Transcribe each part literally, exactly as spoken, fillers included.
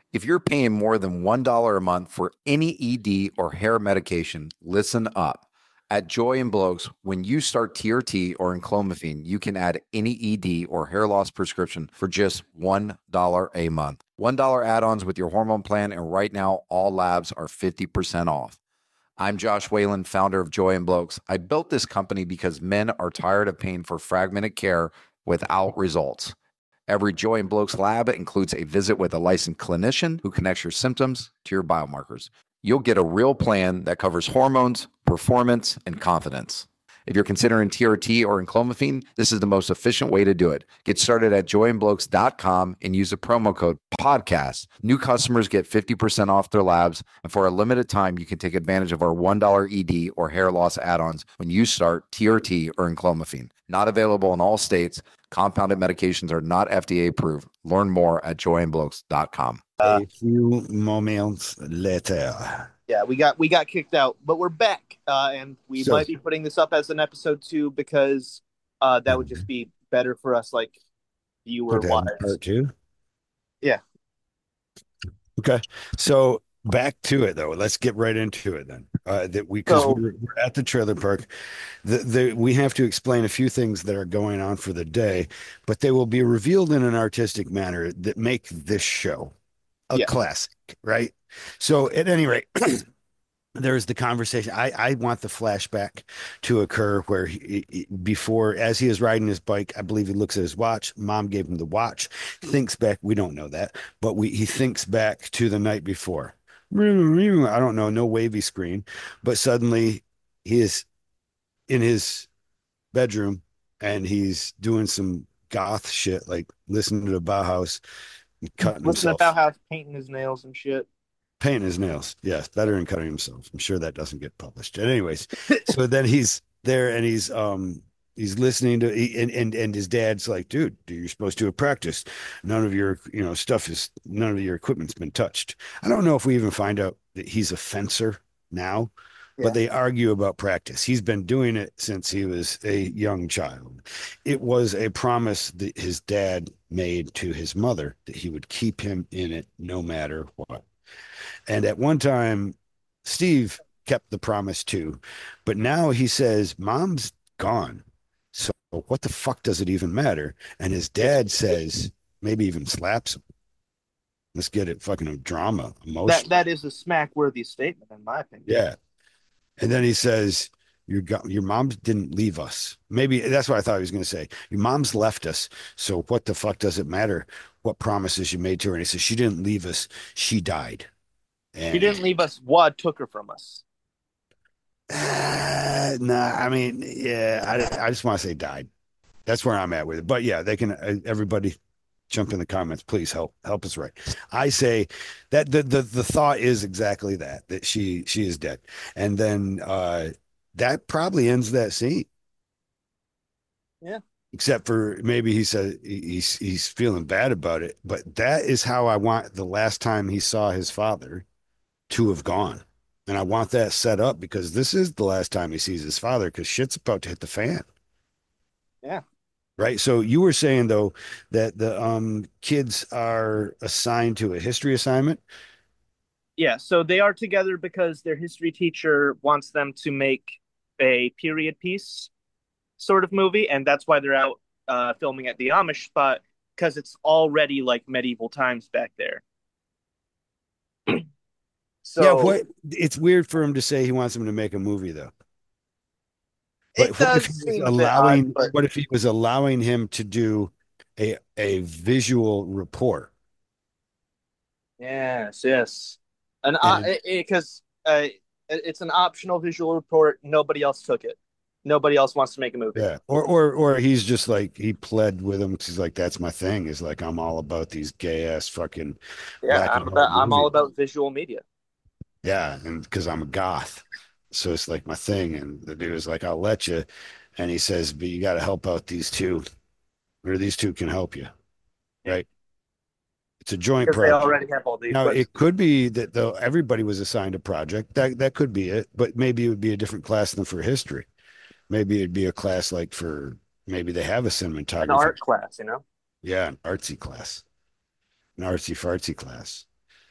If you're paying more than one dollar a month for any E D or hair medication, listen up. At Joy and Blokes, when you start T R T or enclomiphene, you can add any E D or hair loss prescription for just one dollar a month. one dollar add-ons with your hormone plan, and right now, all labs are fifty percent off. I'm Josh Whalen, founder of Joy and Blokes. I built this company because men are tired of paying for fragmented care without results. Every Joy and Blokes lab includes a visit with a licensed clinician who connects your symptoms to your biomarkers. You'll get a real plan that covers hormones, performance, and confidence. If you're considering T R T or enclomiphene, this is the most efficient way to do it. Get started at joy and blokes dot com and use the promo code podcast. New customers get fifty percent off their labs, and for a limited time, you can take advantage of our one dollar E D or hair loss add-ons when you start T R T or enclomiphene. Not available in all states. Compounded medications are not F D A approved. Learn more at joy and blokes dot com. A few moments later. Yeah, we got we got kicked out, but we're back, uh, and we So- might be putting this up as an episode two because uh, that would just be better for us, like viewer Put that in wise. part two. Yeah. Okay. So back to it though. Let's get right into it then. Uh, that we because So- we're, we're at the trailer park. The, the we have to explain a few things that are going on for the day, but they will be revealed in an artistic manner that make this show a Yeah. classic, right? So at any rate, there's the conversation. I, I want the flashback to occur where he, he- before, as he is riding his bike, I believe he looks at his watch. Mom gave him the watch. Thinks back. We don't know that, but we he thinks back to the night before. I don't know. No wavy screen, but suddenly he is in his bedroom and he's doing some goth shit, like listening to the Bauhaus, and cutting Listen himself. about how painting his nails and shit. Painting his nails. Yes, better than cutting himself. I'm sure that doesn't get published. Anyways, so then he's there and he's um he's listening to he, and, and and his dad's like, dude, you're supposed to have practiced. None of your you know stuff is none of your equipment's been touched. I don't know if we even find out that he's a fencer now, Yeah. but they argue about practice. He's been doing it since he was a young child. It was a promise that his dad made to his mother that he would keep him in it no matter what. And at one time, Steve kept the promise too, but now he says, Mom's gone. So what the fuck does it even matter? And his dad says, maybe even slaps him. Let's get it fucking a drama, emotion. That that is a smack worthy statement, in my opinion. Yeah. And then he says, your, go- your mom didn't leave us. Maybe that's what I thought he was going to say. Your mom's left us. So what the fuck does it matter what promises you made to her? And he says, she didn't leave us. She died. And, She didn't leave us. Wad took her from us. Uh, nah, I mean, yeah, I, I just want to say died. That's where I'm at with it. But yeah, they can, uh, everybody jump in the comments, please help, help us right. I say that the, the, the thought is exactly that, that she, she is dead. And then, uh, that probably ends that scene. Yeah. Except for maybe he said he's, he's feeling bad about it, but that is how I want the last time he saw his father to have gone. And I want that set up because this is the last time he sees his father because shit's about to hit the fan. Yeah. Right. So you were saying though that the um kids are assigned to a history assignment. Yeah, so they are together because their history teacher wants them to make a period piece sort of movie, and that's why they're out uh, filming at the Amish spot because it's already like medieval times back there. So Yeah, what it's weird for him to say he wants him to make a movie though. But it what does if he was seem a bit allowing odd, but what if he was allowing him to do a a visual report? yes, yes, and And because uh, it, it's an optional visual report. Nobody else took it. Nobody else wants to make a movie. yeah, or or or he's just like he pled with him because he's like that's my thing. Is like I'm all about these gay ass fucking Yeah, black I'm and about, white I'm all movies. about visual media. Yeah, and because I'm a goth, so it's like my thing. And the dude is like, I'll let you, and he says, but you got to help out these two, or these two can help you, right? It's a joint Because they project. already have all the Now equipment. it could be that though everybody was assigned a project. That that could be it, but maybe it would be a different class than for history. Maybe it'd be a class like for maybe they have a An cinematography. art class, you know? Yeah, an artsy class, an artsy fartsy class.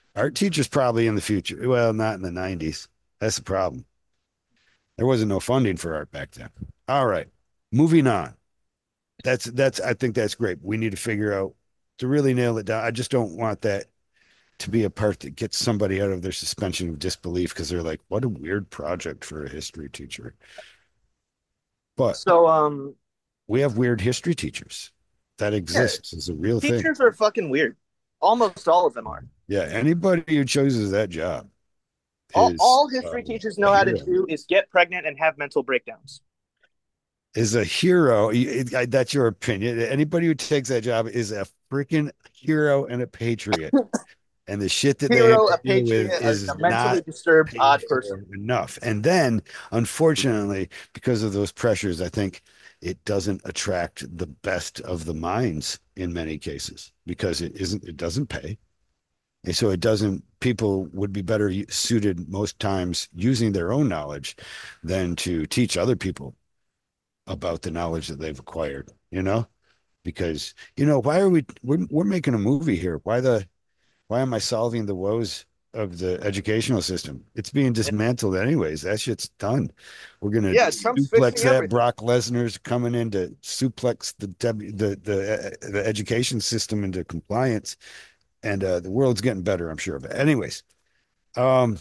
Art teachers probably in the future. Well, not in the nineties. That's the problem. There wasn't no funding for art back then. All right. Moving on. That's that's I think that's great. We need to figure out to really nail it down. I just don't want that to be a part that gets somebody out of their suspension of disbelief because they're like, what a weird project for a history teacher. But So, um, we have weird history teachers. That yeah, exists as a real thing. teachers are fucking weird. Almost all of them are. Yeah, anybody who chooses that job All, is all uh, history teachers a know how to hero. do is get pregnant and have mental breakdowns. Is a hero. It- I- That's your opinion. Anybody who takes that job is a freaking hero and a patriot. And the shit that they have Hero, to a deal with patriot, a, is a mentally not disturbed, paid odd person. for enough. And then, unfortunately, because of those pressures, I think it doesn't attract the best of the minds in many cases because it isn't, it doesn't pay. And so it doesn't, people would be better suited most times using their own knowledge than to teach other people about the knowledge that they've acquired, you know? Because, you know, why are we, we're, we're making a movie here. Why the, why am I solving the woes of the educational system? It's being Yeah, dismantled anyways. That shit's done. We're gonna yeah, Trump's suplex fixing that. everything. Brock Lesnar's coming in to suplex the the the the education system into compliance, and uh, the world's getting better, I'm sure. But anyways, um,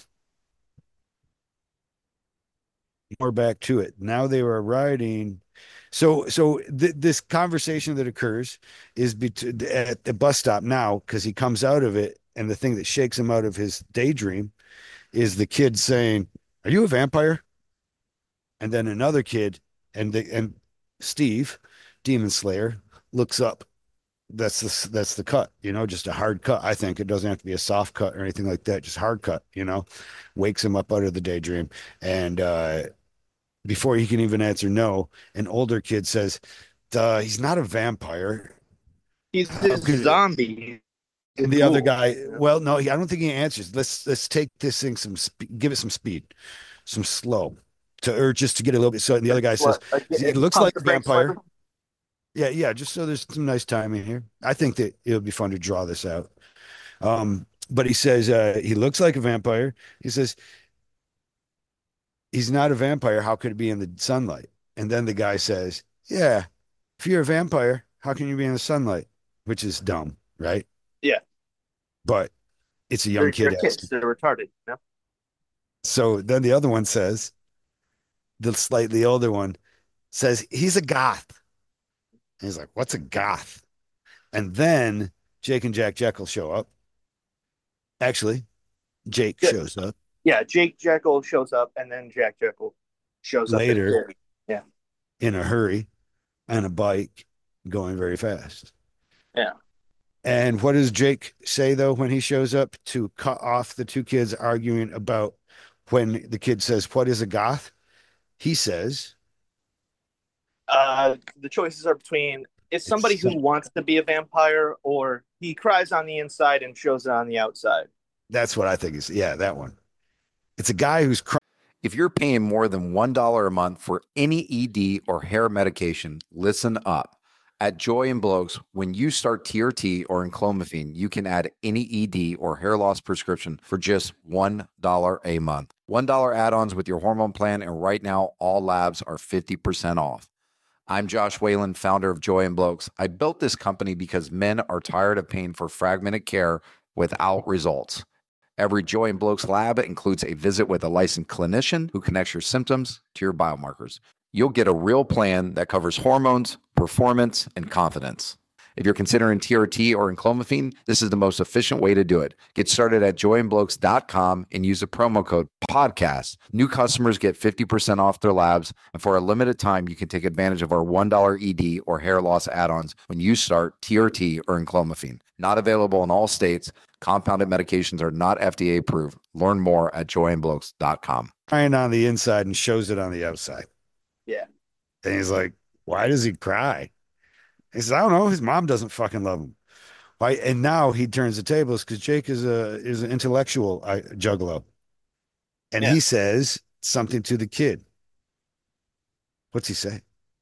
more back to it. Now they were riding. So, so th this conversation that occurs is bet- at the bus stop now because he comes out of it, and the thing that shakes him out of his daydream is the kid saying, "Are you a vampire?" And then another kid, and the, and Steve, Demon Slayer, looks up. That's the that's the cut, you know, just a hard cut. I think it doesn't have to be a soft cut or anything like that. Just hard cut, you know, wakes him up out of the daydream, and uh, before he can even answer no, an older kid says, Duh, he's not a vampire. He's How a could zombie. He's a and the other ghoul. guy, You know? well, no, he, I don't think he answers. Let's let's take this thing some spe- give it some speed, some slow to or just to get a little bit. So and the other Like, guy says, what? Like, he it- looks pump like the a brakes vampire. slightly. Yeah, yeah, just so there's some nice timing here. I think that it'll be fun to draw this out. Um, but he says uh, he looks like a vampire. He says he's not a vampire. How could it be in the sunlight? And then the guy says, yeah, if you're a vampire, how can you be in the sunlight? Which is dumb, right? Yeah, But it's a young they're they're kid kids. asking. They're retarded. You know? So then the other one says, the slightly older one says, he's a goth. And he's like, what's a goth? And then Jake and Jack Jekyll show up. Actually, Jake Yeah, shows up yeah. Jake Jekyll shows up, and then Jack Jekyll shows up at later the yeah, in a hurry on a bike going very fast. yeah. And what does Jake say, though, when he shows up to cut off the two kids arguing about when the kid says, what is a goth? He says, Uh, the choices are between it's somebody it's who wants to be a vampire, or he cries on the inside and shows it on the outside. that's what I think is, yeah, that one. It's a guy who's crying. If you're paying more than one dollar a month for any E D or hair medication, listen up. At Joy and Blokes, when you start T R T or enclomiphene, you can add any E D or hair loss prescription for just one dollar a month. one dollar add-ons with your hormone plan, and right now, all labs are fifty percent off. I'm Josh Whalen, founder of Joy and Blokes. I built this company because men are tired of paying for fragmented care without results. Every Joy and Blokes lab includes a visit with a licensed clinician who connects your symptoms to your biomarkers. You'll get a real plan that covers hormones, performance, and confidence. If you're considering T R T or enclomiphene, this is the most efficient way to do it. Get started at joy and blokes dot com and use the promo code podcast. New customers get fifty percent off their labs, and for a limited time, you can take advantage of our one dollar E D or hair loss add-ons when you start T R T or enclomiphene. Not available in all states. Compounded medications are not F D A approved. Learn more at joy and blokes dot com. Crying on the inside and shows it on the outside. Yeah. And he's like, why does he cry? He says, I don't know. His mom doesn't fucking love him. Why? And now he turns the tables because Jake is a is an intellectual uh, juggalo, and Yeah. he says something to the kid. What's he say?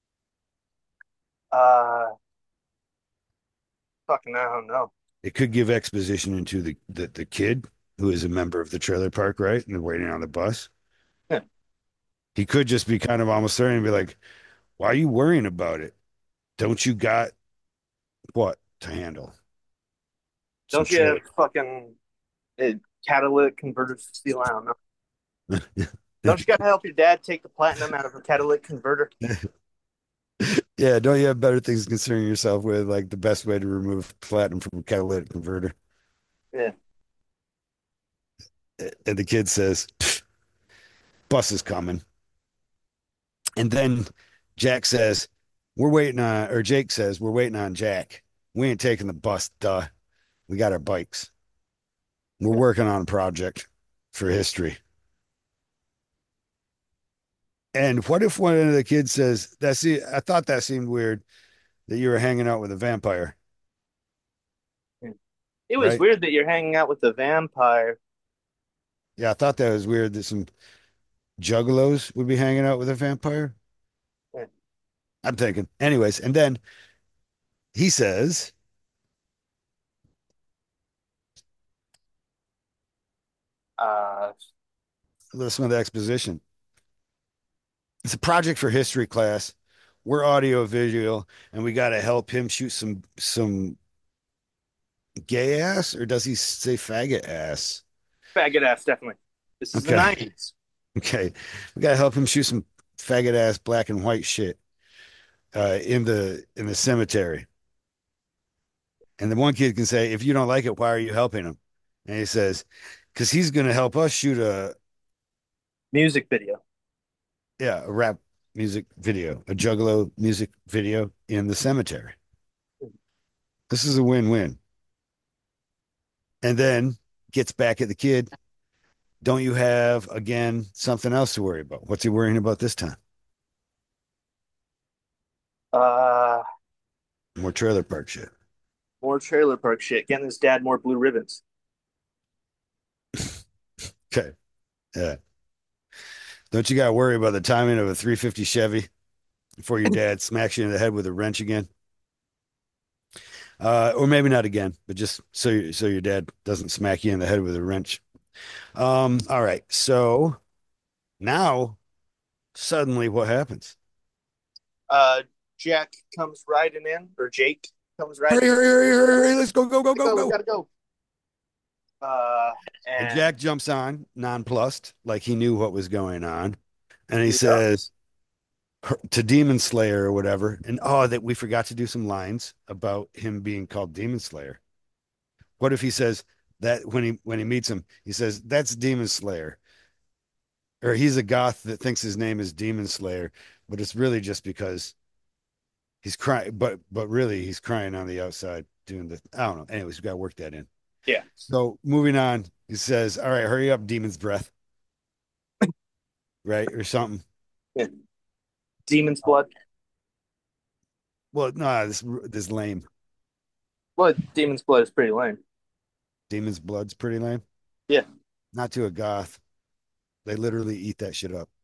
Uh, fucking, I don't know. It could give exposition into the the, the kid who is a member of the trailer park, right? And waiting on the bus. Yeah. He could just be kind of almost there and be like, why are you worrying about it? Don't you got what to handle? Some Don't you have trailer. fucking uh, catalytic converters to steal? I don't know. Don't you gotta help your dad take the platinum out of a catalytic converter? Yeah, don't you have better things to concern yourself with, like the best way to remove platinum from a catalytic converter? Yeah. And the kid says, bus is coming. And then Jack says, we're waiting on, or Jake says, we're waiting on Jack. We ain't taking the bus, duh. We got our bikes. We're working on a project for history. And what if one of the kids says, "That's the I thought that seemed weird that you were hanging out with a vampire, It was right? weird that you're hanging out with the vampire. Yeah, I thought that was weird that some juggalos would be hanging out with a vampire." Yeah. I'm thinking. Anyways, and then he says, Uh, listen to the exposition. It's a project for history class. We're audio visual, and we got to help him shoot some some gay ass, or does he say faggot ass? faggot ass, definitely. This is the Okay, nineties. okay, we got to help him shoot some faggot ass black and white shit uh, in the in the cemetery. And the one kid can say, if you don't like it, why are you helping him? And he says, because he's going to help us shoot a, Music video. yeah, a rap music video, a juggalo music video in the cemetery. This is a win-win. And then gets back at the kid. Don't you have, again, something else to worry about? What's he worrying about this time? Uh, More trailer park shit. more trailer park shit. Getting his dad more blue ribbons. Okay. Yeah. Don't you got to worry about the timing of a three fifty Chevy before your dad smacks you in the head with a wrench again? Uh, or maybe not again, but just so you, so your dad doesn't smack you in the head with a wrench. Um, all right. So now suddenly what happens? Uh, Jack comes riding in, or Jake comes Hurry, riding in. hurry, hurry, hurry, hurry. Let's go, go, go, Gotta go, go, we go. gotta go. Uh, And and Jack jumps on, nonplussed, like he knew what was going on. And he yeah, says to Demon Slayer or whatever. And oh, that we forgot to do some lines about him being called Demon Slayer. What if he says that when he when he meets him, he says, that's Demon Slayer. Or he's a goth that thinks his name is Demon Slayer, but it's really just because he's crying, but but really he's crying on the outside doing the I don't know. Anyways, we gotta work that in. yeah, So moving on, he says, all right, hurry up, Demon's Breath, right? Or something. yeah. Demon's blood. Well, no, this this lame. Well, Demon's blood is pretty lame. Demon's Blood's pretty lame. Yeah, Not to a goth. They literally eat that shit up.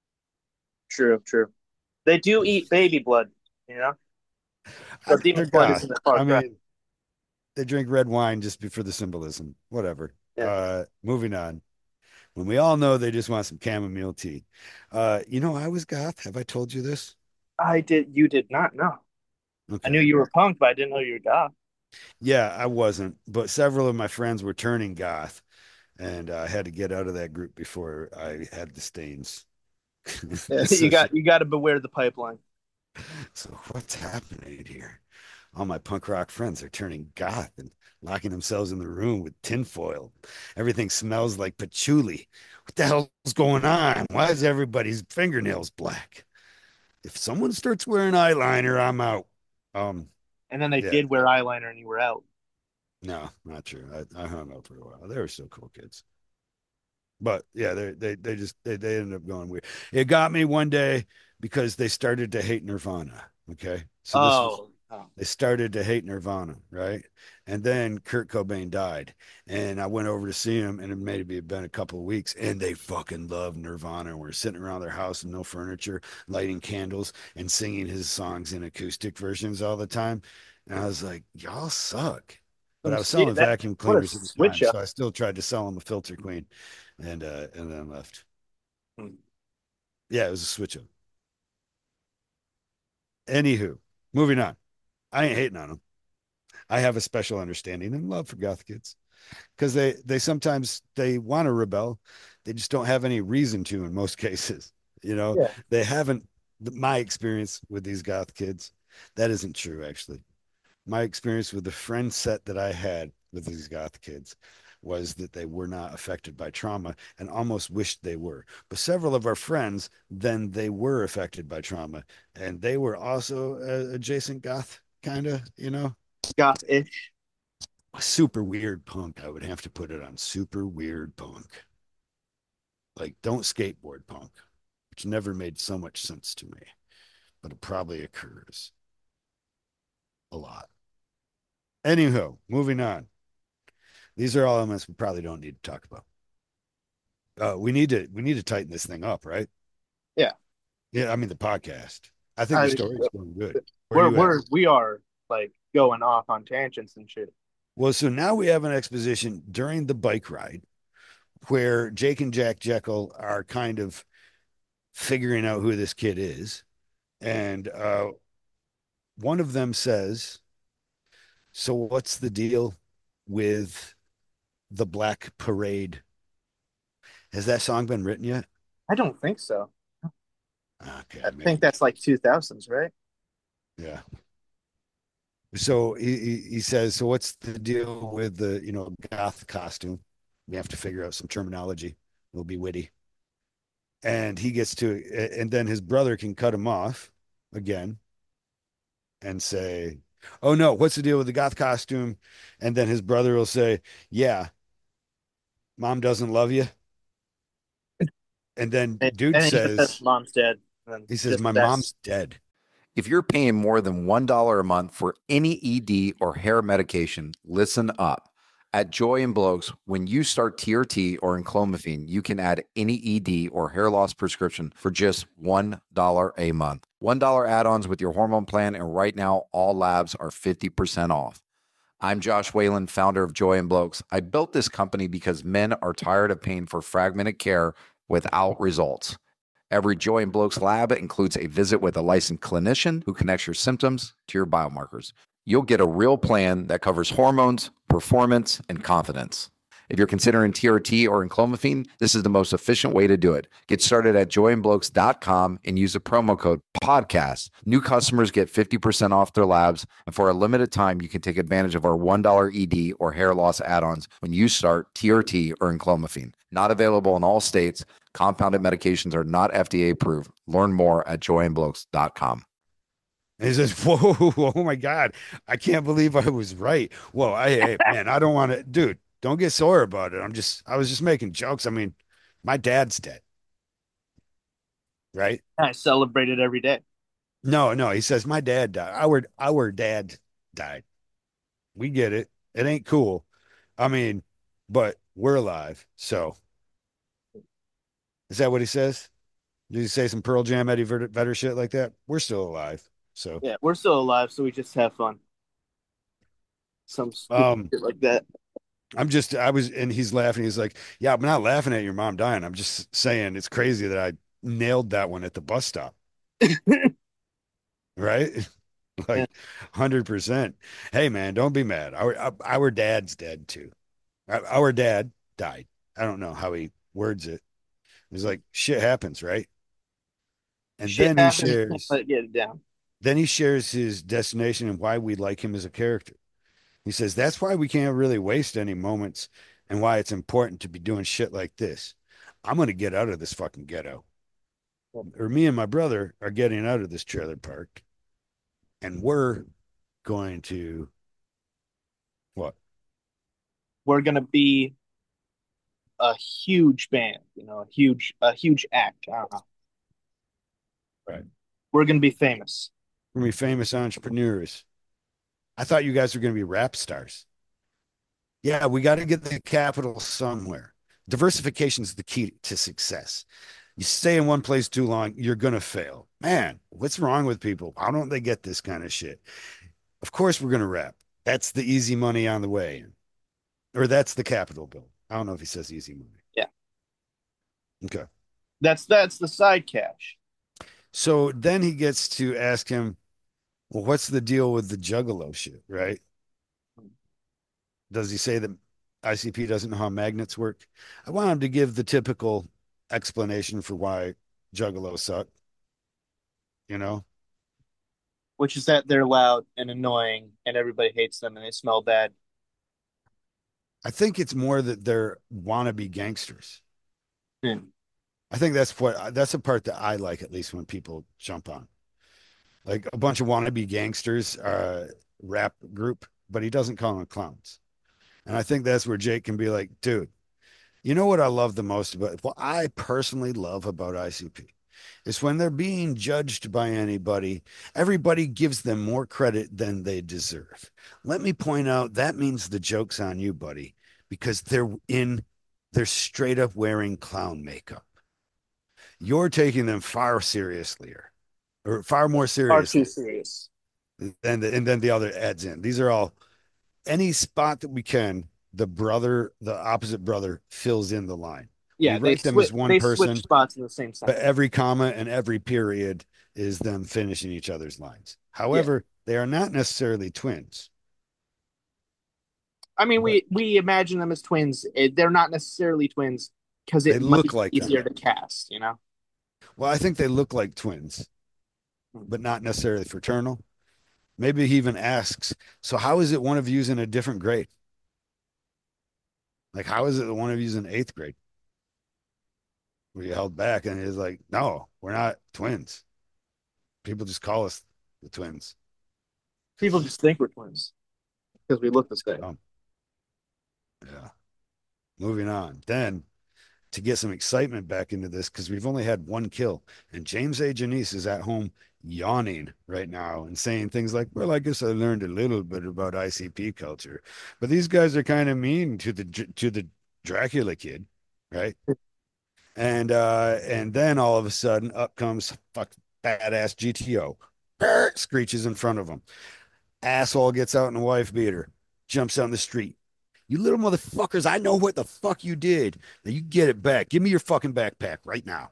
true, true. They do eat baby blood, you know. I, So they're Demon's blood goth. isn't a far I cry. mean, they drink red wine just for the symbolism. Whatever. Yeah, Uh, moving on. When we all know they just want some chamomile tea. Uh, you know, I was goth. Have I told you this? I did. You did not know. I knew Okay. you were punk, but I didn't know you were goth. Yeah, I wasn't, but several of my friends were turning goth, and I had to get out of that group before I had the stains. Yeah, you So, got you got to beware the pipeline. so what's happening here? All my punk rock friends are turning goth and locking themselves in the room with tinfoil. Everything smells like patchouli. What the hell's going on? Why is everybody's fingernails black? If someone starts wearing eyeliner, I'm out. Um, And then they yeah, did wear eyeliner, and you were out. no, not true. I, I hung out for a while. They were still cool kids. But yeah, they they they just they, they ended up going weird. It got me one day because they started to hate Nirvana. Okay. So this was Oh, oh. they started to hate Nirvana, right? And then Kurt Cobain died. And I went over to see him, and it maybe been a couple of weeks, and they fucking loved Nirvana. And we're sitting around their house with no furniture, lighting candles and singing his songs in acoustic versions all the time. And I was like, y'all suck. but Some I was sti- selling that vacuum what a cleaners at the switch time, up. so I still tried to sell him a Filter Queen, and uh, and then left. Hmm. Yeah, it was a switch up. Anywho, moving on. I ain't hating on them. I have a special understanding and love for goth kids because they they sometimes they want to rebel, they just don't have any reason to in most cases. You know, Yeah. they haven't. My experience with these goth kids, that isn't true actually. My experience with the friend set that I had with these goth kids was that they were not affected by trauma and almost wished they were. But several of our friends, then they were affected by trauma and they were also uh, adjacent goth, kind of, you know, Goth-ish. super weird punk. I would have to put it on super weird punk. Like, don't skateboard punk, which never made so much sense to me, but it probably occurs a lot. Anywho, moving on. These are all elements we probably don't need to talk about. Uh, we need to we need to tighten this thing up, right? Yeah. Yeah, I mean the podcast. I think the I, story's going good. Where are we're you at? we're we are like going off on tangents and shit. Well, so now we have an exposition during the bike ride where Jake and Jack Jekyll are kind of figuring out who this kid is. And uh, one of them says, so what's the deal with the Black Parade? Has that song been written yet? I don't think so. Okay, I think maybe. that's like two thousands, right? Yeah. So he, he he says, so what's the deal with the, you know, goth costume? We have to figure out some terminology. It'll be witty. And he gets to, and then his brother can cut him off again and say, oh no, what's the deal with the goth costume? And then his brother will say, yeah, mom doesn't love you. And then And, dude and he just says says, mom's dead. And he says, just my that's mom's dead. If you're paying more than one dollar a month for any E D or hair medication, listen up. At Joy and Blokes, when you start T R T or enclomiphene, you can add any E D or hair loss prescription for just one dollar a month. one dollar add-ons with your hormone plan, and right now, all labs are fifty percent off. I'm Josh Whalen, founder of Joy and Blokes. I built this company because men are tired of paying for fragmented care without results. Every Joy and Blokes lab includes a visit with a licensed clinician who connects your symptoms to your biomarkers. You'll get a real plan that covers hormones, performance, and confidence. If you're considering T R T or enclomiphene, this is the most efficient way to do it. Get started at joy and blokes dot com and use the promo code podcast. New customers get fifty percent off their labs, and for a limited time, you can take advantage of our one dollar E D or hair loss add-ons when you start T R T or enclomiphene. Not available in all states. Compounded medications are not F D A approved. Learn more at joy and blokes dot com. And he says, whoa, oh my God, I can't believe I was right. Whoa, I, hey, man, I don't want to, dude, don't get sore about it. I'm just, I was just making jokes. I mean, my dad's dead, right? I celebrate it every day. No, no, he says, my dad died. Our, our dad died. We get it. It ain't cool. I mean, but we're alive. So is that what he says? Did he say some Pearl Jam, Eddie Vedder, Vedder shit like that? We're still alive. So, Yeah, we're still alive, so we just have fun. Some stupid um, shit like that. I'm just, I was, and he's laughing. He's like, yeah, I'm not laughing at your mom dying. I'm just saying it's crazy that I nailed that one at the bus stop. Right? Yeah. Like one hundred percent. Hey, man, don't be mad. Our, our dad's dead too. Our, our dad died. I don't know how he words it. He's like, shit happens, right? And Shit then he happens. You can't shares, let it get it down. then he shares his destination and why we like him as a character. He says, that's why we can't really waste any moments and why it's important to be doing shit like this. I'm going to get out of this fucking ghetto. Or me and my brother are getting out of this trailer park and we're going to what? We're gonna be a huge band, you know, a huge a huge act. I don't know. Right. We're gonna be famous. We're going to be famous entrepreneurs. I thought you guys were going to be rap stars. Yeah, we got to get the capital somewhere. Diversification is the key to success. You stay in one place too long, you're going to fail. Man, what's wrong with people? Why don't they get this kind of shit? Of course, we're going to rap. That's the easy money on the way, or that's the capital bill. I don't know if he says easy money. Yeah. Okay. That's that's the side cash. So then he gets to ask him, well, what's the deal with the juggalo shit, right? Does he say that I C P doesn't know how magnets work? I want him to give the typical explanation for why juggalos suck, you know? Which is that they're loud and annoying and everybody hates them and they smell bad. I think it's more that they're wannabe gangsters. Hmm. I think that's what that's a part that I like, at least when people jump on. Like a bunch of wannabe gangsters, uh, rap group, but he doesn't call them clowns. And I think that's where Jake can be like, dude, you know what I love the most about what I personally love about I C P is when they're being judged by anybody, everybody gives them more credit than they deserve. Let me point out that means the joke's on you, buddy, because they're in, they're straight up wearing clown makeup. You're taking them far seriously or far more Are too seriously serious. than the, and then the other adds in. These are all any spot that we can, the brother, the opposite brother fills in the line. We Yeah, they write them as switch one they switch person, spots in the same but sentence. every comma and every period is them finishing each other's lines. Yeah. However, they are not necessarily twins. I mean, But we we imagine them as twins. It, they're not necessarily twins because they it might look be like them. easier to cast, you know? Well, I think they look like twins, but not necessarily fraternal. Maybe he even asks, so how is it one of you's in a different grade? Like, how is it that one of you's in eighth grade? Were you held back? And he's like, no, we're not twins. People just call us the twins. People just think we're twins because we look the same. Um, yeah. Moving on. Then to get some excitement back into this, because we've only had one kill, and James A. Janice is at home yawning right now and saying things like, well, I guess I learned a little bit about I C P culture, but these guys are kind of mean to the to the Dracula kid, right? And uh and then all of a sudden up comes fuck badass G T O, screeches in front of him. Asshole gets out in a wife beater, jumps on the street. You little motherfuckers, I know what the fuck you did. Now you get it back. Give me your fucking backpack right now.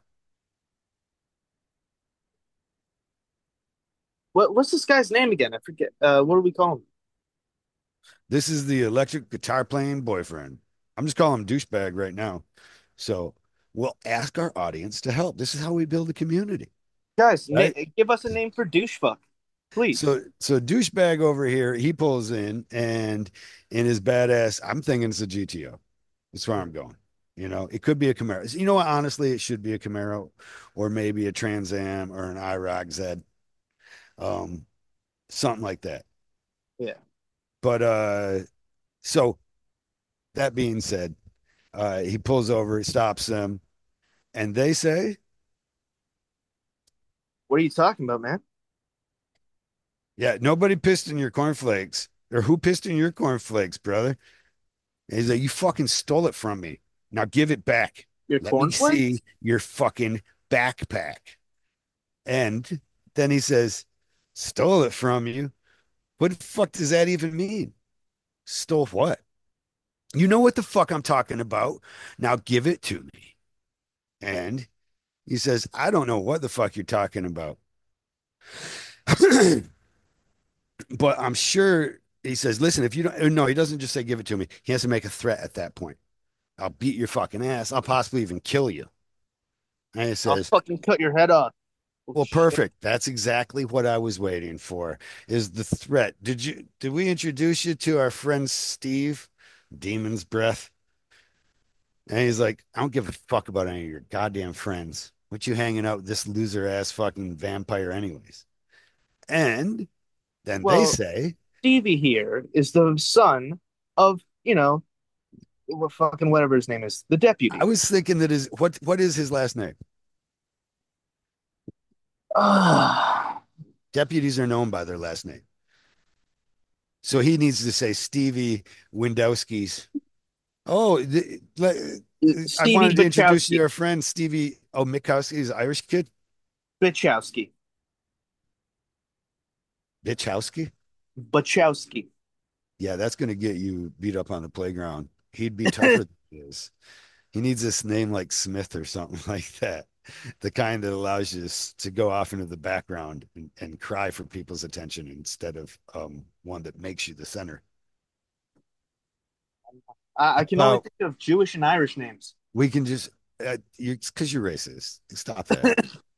What what's this guy's name again? I forget. Uh, what do we call him? This is the electric guitar playing boyfriend. I'm just calling him douchebag right now. So we'll ask our audience to help. This is how we build a community, Guys, na- right? give us a name for douchefuck, please. So so douchebag over here, he pulls in and in his badass, I'm thinking it's a G T O. That's where I'm going. You know, it could be a Camaro. You know what? Honestly, it should be a Camaro or maybe a Trans Am or an IROC Z. Um, something like that. Yeah. But uh so that being said, uh he pulls over, he stops them, and they say, What are you talking about, man? yeah, nobody pissed in your cornflakes. Or who pissed in your cornflakes, brother? And he's like, you fucking stole it from me. Now give it back. Your Let me see cornflakes? your fucking backpack. And then he says, stole it from you. What the fuck does that even mean? Stole what? You know what the fuck I'm talking about. Now give it to me. And he says, I don't know what the fuck you're talking about. But I'm sure he says, listen, if you don't, no, he doesn't just say, give it to me. He has to make a threat at that point. I'll beat your fucking ass. I'll possibly even kill you. And he I'll says, fucking cut your head off. Oh, well, shit. perfect. That's exactly what I was waiting for. Is the threat. Did you did we introduce you to our friend Steve, Demon's Breath? And he's like, I don't give a fuck about any of your goddamn friends. What you hanging out with this loser ass fucking vampire anyways? And then they Well, say, Stevie here is the son of, you know, what fucking whatever his name is, the I deputy. was thinking that is what what is his last name? Ah, Deputies are known by their last name. So he needs to say Stevie Windowski's. Oh, the, I Stevie wanted to introduce you to Bachowski. our friend Stevie. Oh, Mikowski's Irish kid, Bachowski. Bichowski. Bachowski. Yeah, that's going to get you beat up on the playground. He'd be tougher than he is. He needs this name like Smith or something like that. The kind that allows you to go off into the background and, and cry for people's attention instead of um, one that makes you the center. I, I can only Well, think of Jewish and Irish names. we can just, uh, you, it's because you're racist. Stop that.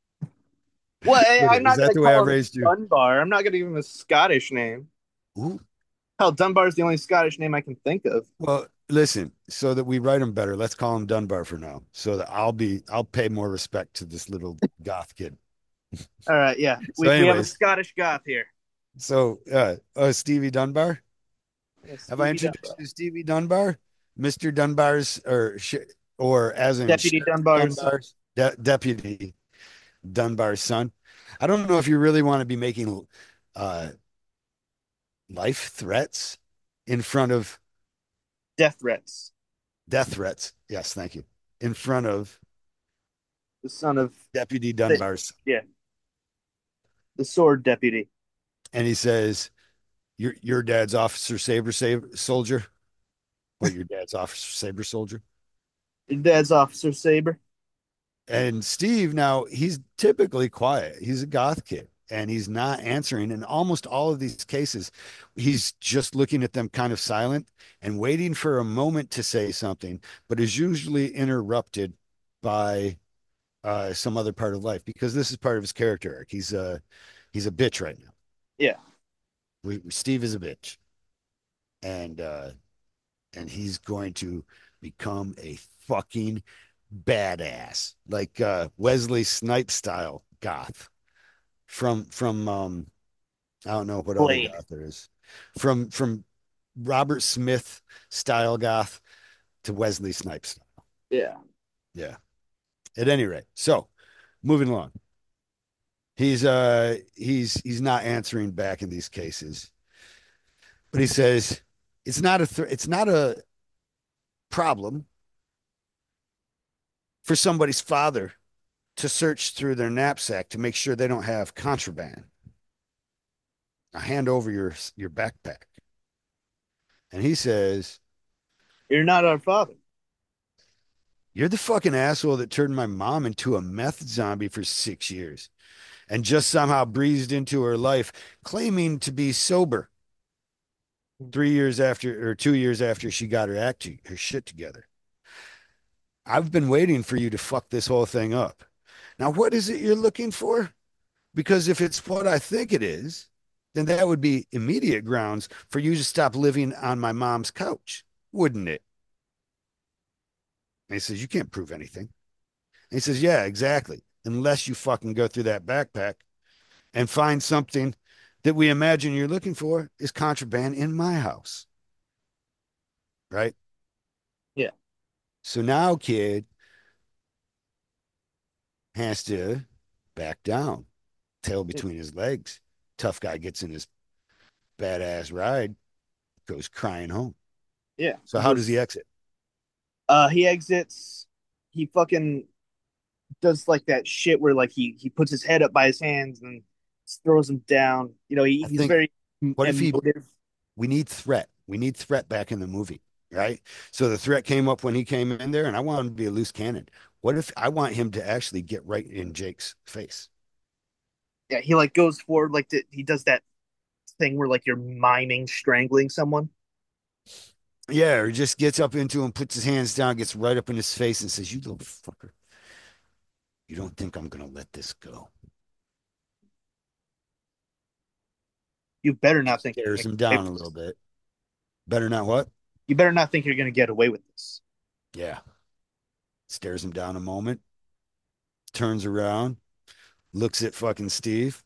Well, I, Quit I'm it. Is not that going to the way I call him raised you? Dunbar. I'm not going to give him a Scottish name. Ooh. Hell, Dunbar is the only Scottish name I can think of. Well, listen, so that we write him better, let's call him Dunbar for now. So that I'll be, I'll pay more respect to this little goth kid. All right, yeah, So, we we have a anyways, Scottish goth here. so uh, uh Stevie Dunbar. Yeah, Have I Stevie introduced Dunbar, you to Stevie Dunbar, Mister Dunbar's, or sh- or as in Deputy Sheriff Dunbar's son. Dunbar's de- deputy Dunbar's son? I don't know if you really want to be making uh, life threats in front of Death threats. death threats. Yes, thank you. In front of The son of Deputy the, Dunbar's son. yeah, the sword deputy. And he says, "Your your dad's officer saber saber soldier. What your dad's officer saber soldier?" Your dad's Officer Saber. And Steve, now he's typically quiet. He's a goth kid and he's not answering. In almost all of these cases, he's just looking at them kind of silent and waiting for a moment to say something, but is usually interrupted by uh, some other part of life because this is part of his character arc. He's a he's a bitch right now. Yeah, We, Steve is a bitch, and uh, and he's going to become a fucking badass, like uh, Wesley Snipes style goth from from um I don't know what other Blade. goth there is from from Robert Smith style goth to Wesley Snipes. Yeah. Yeah. At any rate, so moving along, he's uh he's he's not answering back in these cases, but he says it's not a th- it's not a problem for somebody's father to search through their knapsack to make sure they don't have contraband. Now hand over your your backpack. And he says, You're not our father. "You're the fucking asshole that turned my mom into a meth zombie for six years and just somehow breezed into her life claiming to be sober three years after or two years after she got her act her shit together. I've been waiting for you to fuck this whole thing up. Now, what is it you're looking for? Because if it's what I think it is, then that would be immediate grounds for you to stop living on my mom's couch, wouldn't it?" And he says, "You can't prove anything." And he says, "Yeah, exactly. Unless you fucking go through that backpack and find something that we imagine you're looking for is contraband in my house." Right? Yeah. So now, kid has to back down, tail between his legs. Tough guy gets in his badass ride, goes crying home. Yeah. So how does he exit? Uh, he exits. He fucking does like that shit where like he he puts his head up by his hands and throws him down. You know, he, I he's think, very what if he, emotive. we need threat. We need threat back in the movie, right? So the threat came up when he came in there, and I want him to be a loose cannon. What if I want him to actually get right in Jake's face? Yeah, he like goes forward like the, he does that thing where like you're miming strangling someone. Yeah, or just gets up into him, puts his hands down, gets right up in his face, and says, "You little fucker, you don't think I'm gonna let this go?" You better not think you're Stares gonna him get away down a with little this. bit. Better not what? You better not think you're gonna get away with this. Yeah. Stares him down a moment, turns around, looks at fucking Steve,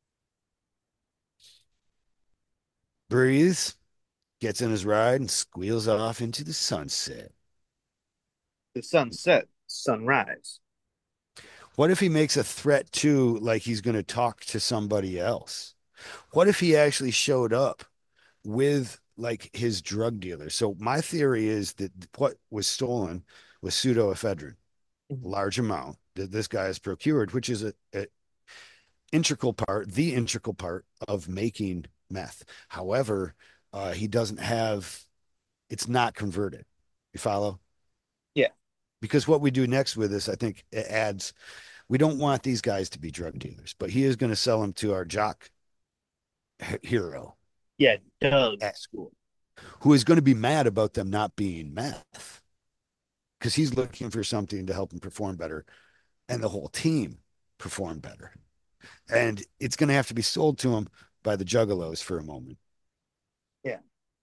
breathes, gets in his ride, and squeals off into the sunset. The sunset, sunrise. What if he makes a threat too, like he's going to talk to somebody else? What if he actually showed up with like his drug dealer? So my theory is that what was stolen was pseudoephedrine, Mhm. large amount that this guy has procured, which is a, a integral part, the integral part of making meth. However, uh, he doesn't have, it's not converted. You follow? Yeah. Because what we do next with this, I think it adds, we don't want these guys to be drug dealers, but he is going to sell them to our jock hero Yeah, Doug at School. who is going to be mad about them not being meth because he's looking for something to help him perform better and the whole team perform better. And it's going to have to be sold to him by the juggalos for a moment. Yeah.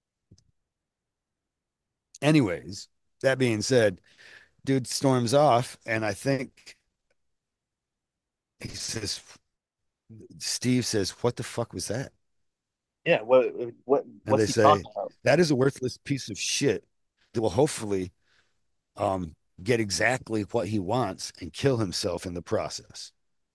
Anyways, that being said, dude storms off, and I think he says, Steve says, "What the fuck was that?" Yeah. What what And they what's he say, talking about? "That is a worthless piece of shit that will hopefully um, get exactly what he wants and kill himself in the process.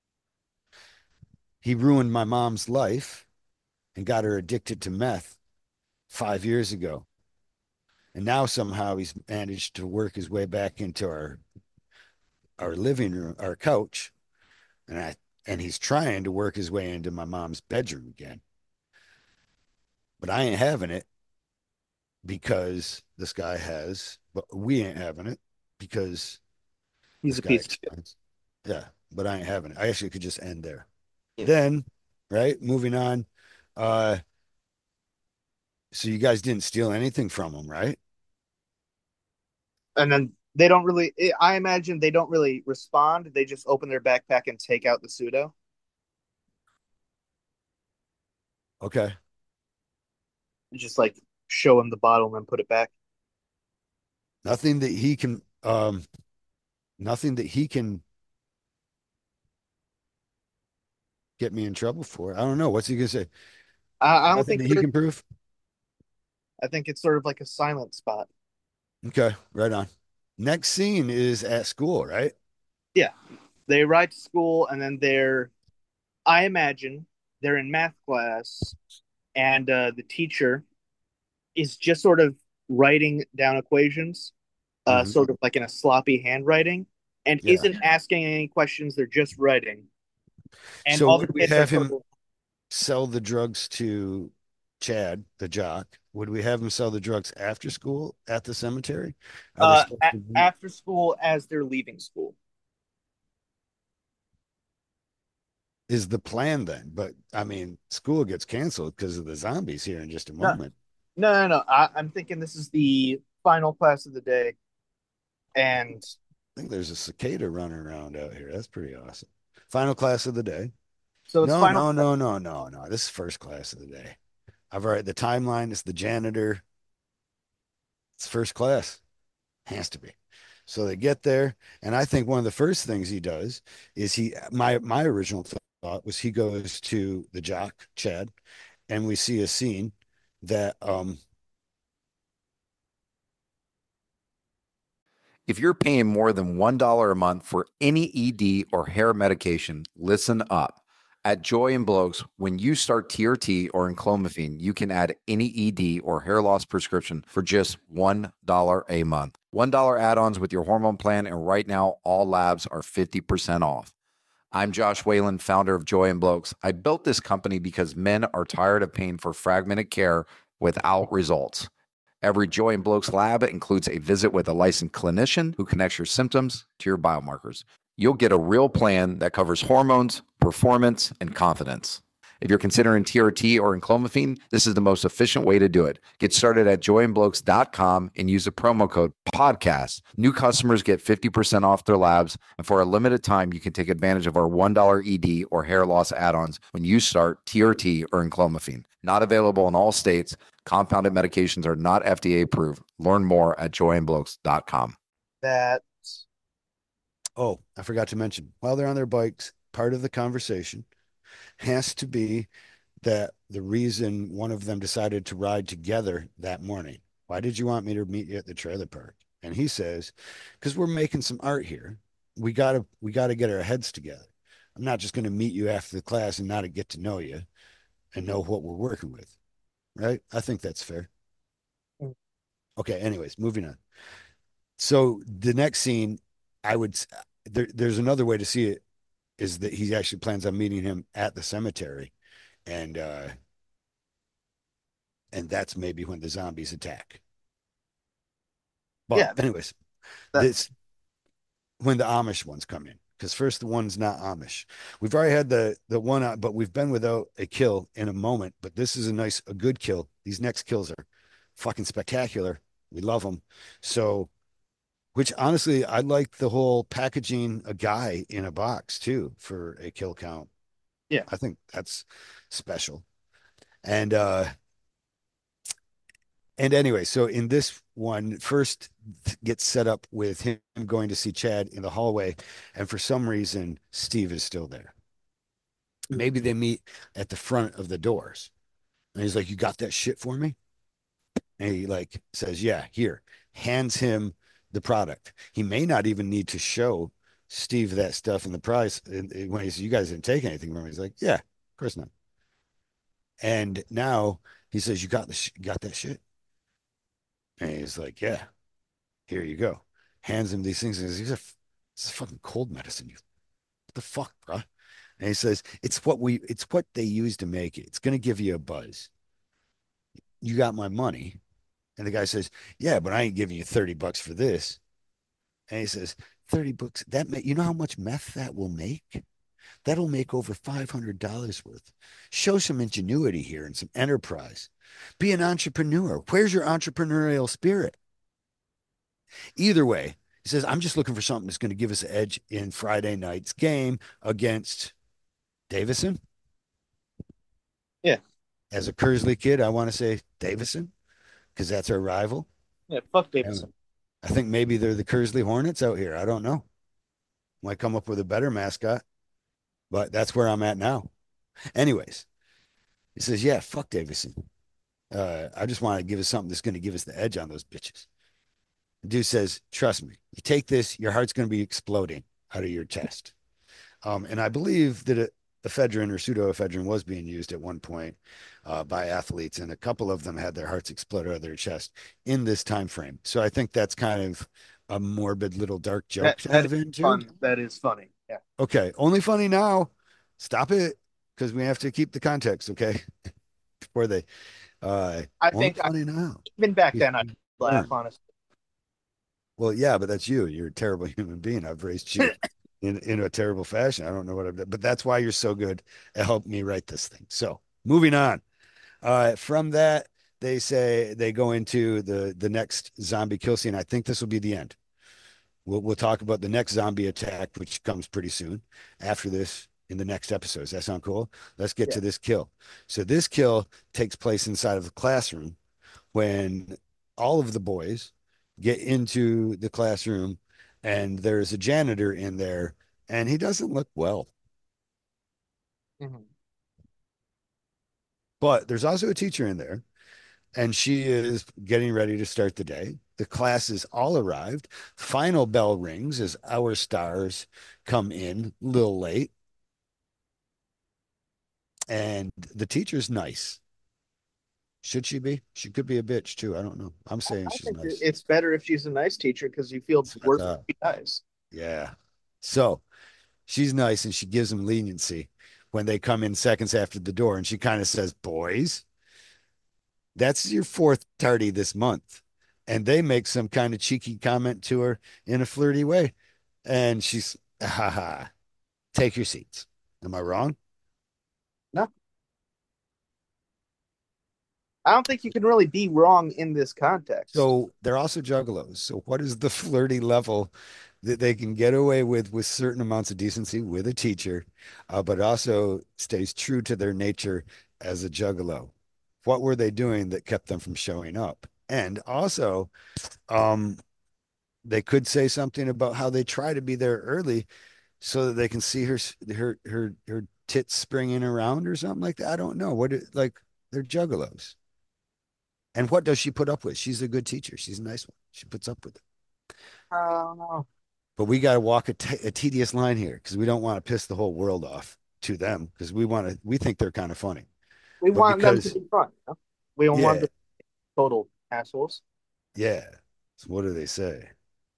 He ruined my mom's life and got her addicted to meth five years ago. And now somehow he's managed to work his way back into our our living room, our couch, and I and he's trying to work his way into my mom's bedroom again. But I ain't having it because this guy has, but we ain't having it because He's this a guy piece of shit. explains. Yeah, but I ain't having it. I actually could just end there. Yeah. Then, right, moving on. Uh, so you guys didn't steal anything from him, right? And then they don't really. I imagine they don't really respond. They just open their backpack and take out the pseudo. Okay. Just like show him the bottle and then put it back. Nothing that he can um nothing that he can get me in trouble for. I don't know. What's he gonna say? I, I don't Nothing think that he there. can prove? I think it's sort of like a silent spot. Okay, right on. Next scene is at school, right? Yeah, they arrive to school and then they're. I imagine they're in math class and uh, the teacher is just sort of writing down equations, uh, Hmm. sort of like in a sloppy handwriting, and Yeah. isn't asking any questions. They're just writing, and So all the would we kids are have sort him of sell the drugs to Chad, the jock? Would we have him sell the drugs after school at the cemetery? Are they uh, supposed a- to be? after school as they're leaving school. Is the plan then? But I mean, school gets canceled because of the zombies here in just a No, moment. no, no, no. I, I'm thinking this is the final class of the day, and I think there's a cicada running around out here. That's pretty awesome. Final class of the day. so it's No, final. no, no, no, no, no. This is first class of the day. I've already the timeline is the janitor. It's first class. Has to be. So they get there, and I think one of the first things he does is he my my original thought was he goes to the jock, Chad, and we see a scene that um If you're paying more than one dollar a month for any E D or hair medication, listen up. At Joy and Blokes, when you start T R T or enclomiphene, you can add any E D or hair loss prescription for just one dollar a month. one dollar add-ons with your hormone plan, and right now, all labs are fifty percent off. I'm Josh Whalen, founder of Joy and Blokes. I built this company because men are tired of paying for fragmented care without results. Every Joy and Blokes lab includes a visit with a licensed clinician who connects your symptoms to your biomarkers. You'll get a real plan that covers hormones, performance, and confidence. If you're considering T R T or enclomiphene, this is the most efficient way to do it. Get started at joy and blokes dot com and use the promo code podcast. New customers get fifty percent off their labs, and for a limited time, you can take advantage of our one dollar E D or hair loss add-ons when you start T R T or enclomiphene. Not available in all states. Compounded medications are not F D A approved. Learn more at joy and blokes dot com. That oh, I forgot to mention while they're on their bikes, part of the conversation has to be that the reason one of them decided to ride together that morning. Why did you want me to meet you at the trailer park? And he says, because we're making some art here. We gotta we gotta get our heads together. I'm not just gonna meet you after the class and not get to know you and know what we're working with. Right? I think that's fair. Okay, anyways, moving on. So the next scene, I would there, there's another way to see it is that he actually plans on meeting him at the cemetery. And uh and that's maybe when the zombies attack. But Yeah, anyways, that this when the Amish ones come in, because first the one's not Amish. We've already had the the one, uh, but we've been without a kill in a moment. But this is a nice, a good kill. These next kills are fucking spectacular. We love them. So, which honestly, I like the whole packaging a guy in a box too for a kill count. yeah. I think that's special. And uh and anyway, so in this one, first gets set up with him going to see Chad in the hallway, and for some reason, Steve is still there. Maybe they meet at the front of the doors, and he's like, "You got that shit for me?" And he like says, "Yeah, here." Hands him the product. He may not even need to show Steve that stuff in the price. And when he says, "You guys didn't take anything from me," he's like, "Yeah, of course not." And now he says, "You got the sh- got that shit?" And he's like, "Yeah, here you go." Hands him these things and says, "These are this is fucking cold medicine. You what the fuck, bro?" And he says, "It's what we it's what they use to make it. It's gonna give you a buzz. You got my money." And the guy says, "Yeah, but I ain't giving you thirty bucks for this." And he says, thirty bucks, that may, you know how much meth that will make? That'll make over five hundred dollars worth. Show some ingenuity here and some enterprise. Be an entrepreneur. Where's your entrepreneurial spirit? Either way, he says, "I'm just looking for something that's going to give us an edge in Friday night's game against Davison." Yeah. As a Kersley kid, I want to say Davison because that's our rival. Yeah, fuck And Davidson. I think maybe they're the Kersley Hornets out here. I don't know. Might come up with a better mascot, but that's where I'm at now. Anyways, he says, "Yeah, fuck Davison. Uh, I just want to give us something that's going to give us the edge on those bitches." The dude says, "Trust me, you take this, your heart's going to be exploding out of your chest." Um, and I believe that it, ephedrine or pseudoephedrine was being used at one point uh, by athletes, and a couple of them had their hearts explode out of their chest in this time frame. So I think that's kind of a morbid little dark That joke to that is have into. fun. That is funny. Yeah. Okay, only funny now. Stop it, because we have to keep the context. Okay, before they uh, I only think I, funny now. even back then I Before you laugh burn. honestly. Well, yeah, but that's you. You're a terrible human being. I've raised you in in a terrible fashion. I don't know what I've done, but that's why you're so good at helping me write this thing. So moving on. Uh, from that, they say they go into the the next zombie kill scene. I think this will be the end. We'll we'll talk about the next zombie attack, which comes pretty soon after this in the next episode. Does that sound cool? Let's get Yeah. to this kill. So this kill takes place inside of the classroom when all of the boys get into the classroom and there's a janitor in there and he doesn't look well. Mhm. But there's also a teacher in there and she is getting ready to start the day. The classes all arrived. Final bell rings as our stars come in a little late. And the teacher's nice. Should she be? She could be a bitch too. I don't know. I'm saying I she's think nice. it's better if she's a nice teacher because you feel That's what I worse if thought. she dies. Yeah. So she's nice and she gives them leniency when they come in seconds after the door. And she kind of says, "Boys, that's your fourth tardy this month." And they make some kind of cheeky comment to her in a flirty way. And she's, "Ha ha, take your seats." Am I wrong? No, I don't think you can really be wrong in this context. So they're also juggalos. So what is the flirty level that they can get away with with certain amounts of decency with a teacher, uh, but also stays true to their nature as a juggalo? What were they doing that kept them from showing up? And also, um, they could say something about how they try to be there early so that they can see her her her her tits springing around or something like that. I don't know what it like. They're juggalos. And what does she put up with? She's a good teacher. She's a nice one. She puts up with it. Uh, But we got to walk a, t- a tedious line here because we don't want to piss the whole world off to them because we want to, we think they're kind of funny. we But want them to because, be fun. You know? We don't want yeah, them to be total assholes. yeah. So what do they say?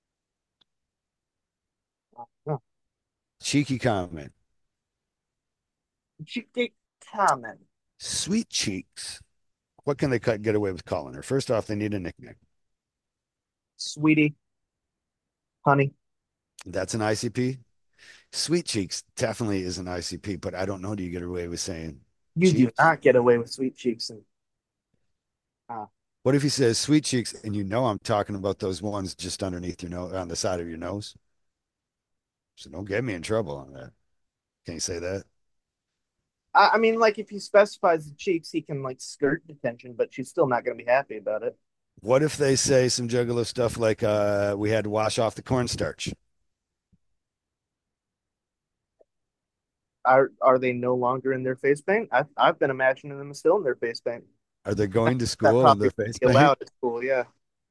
No. Cheeky comment. Cheeky comment. Sweet cheeks. What can they cut, get away with calling her? First off, they need a nickname. Sweetie, honey. That's an I C P. Sweet Cheeks definitely is an I C P, but I don't know. Do you get away with saying You do cheeks? not get away with sweet cheeks and uh, What if he says sweet cheeks and you know I'm talking about those ones just underneath your nose, on the side of your nose? So don't get me in trouble on that. Can you say that? I, I mean, like if he specifies the cheeks, he can like skirt detention, but she's still not going to be happy about it. What if they say some juggalo stuff like uh, we had to wash off the cornstarch? Are are they no longer in their face paint? I've I've been imagining them still in their face paint. Are they going to That school in probably their would face be paint? allowed at school. Yeah,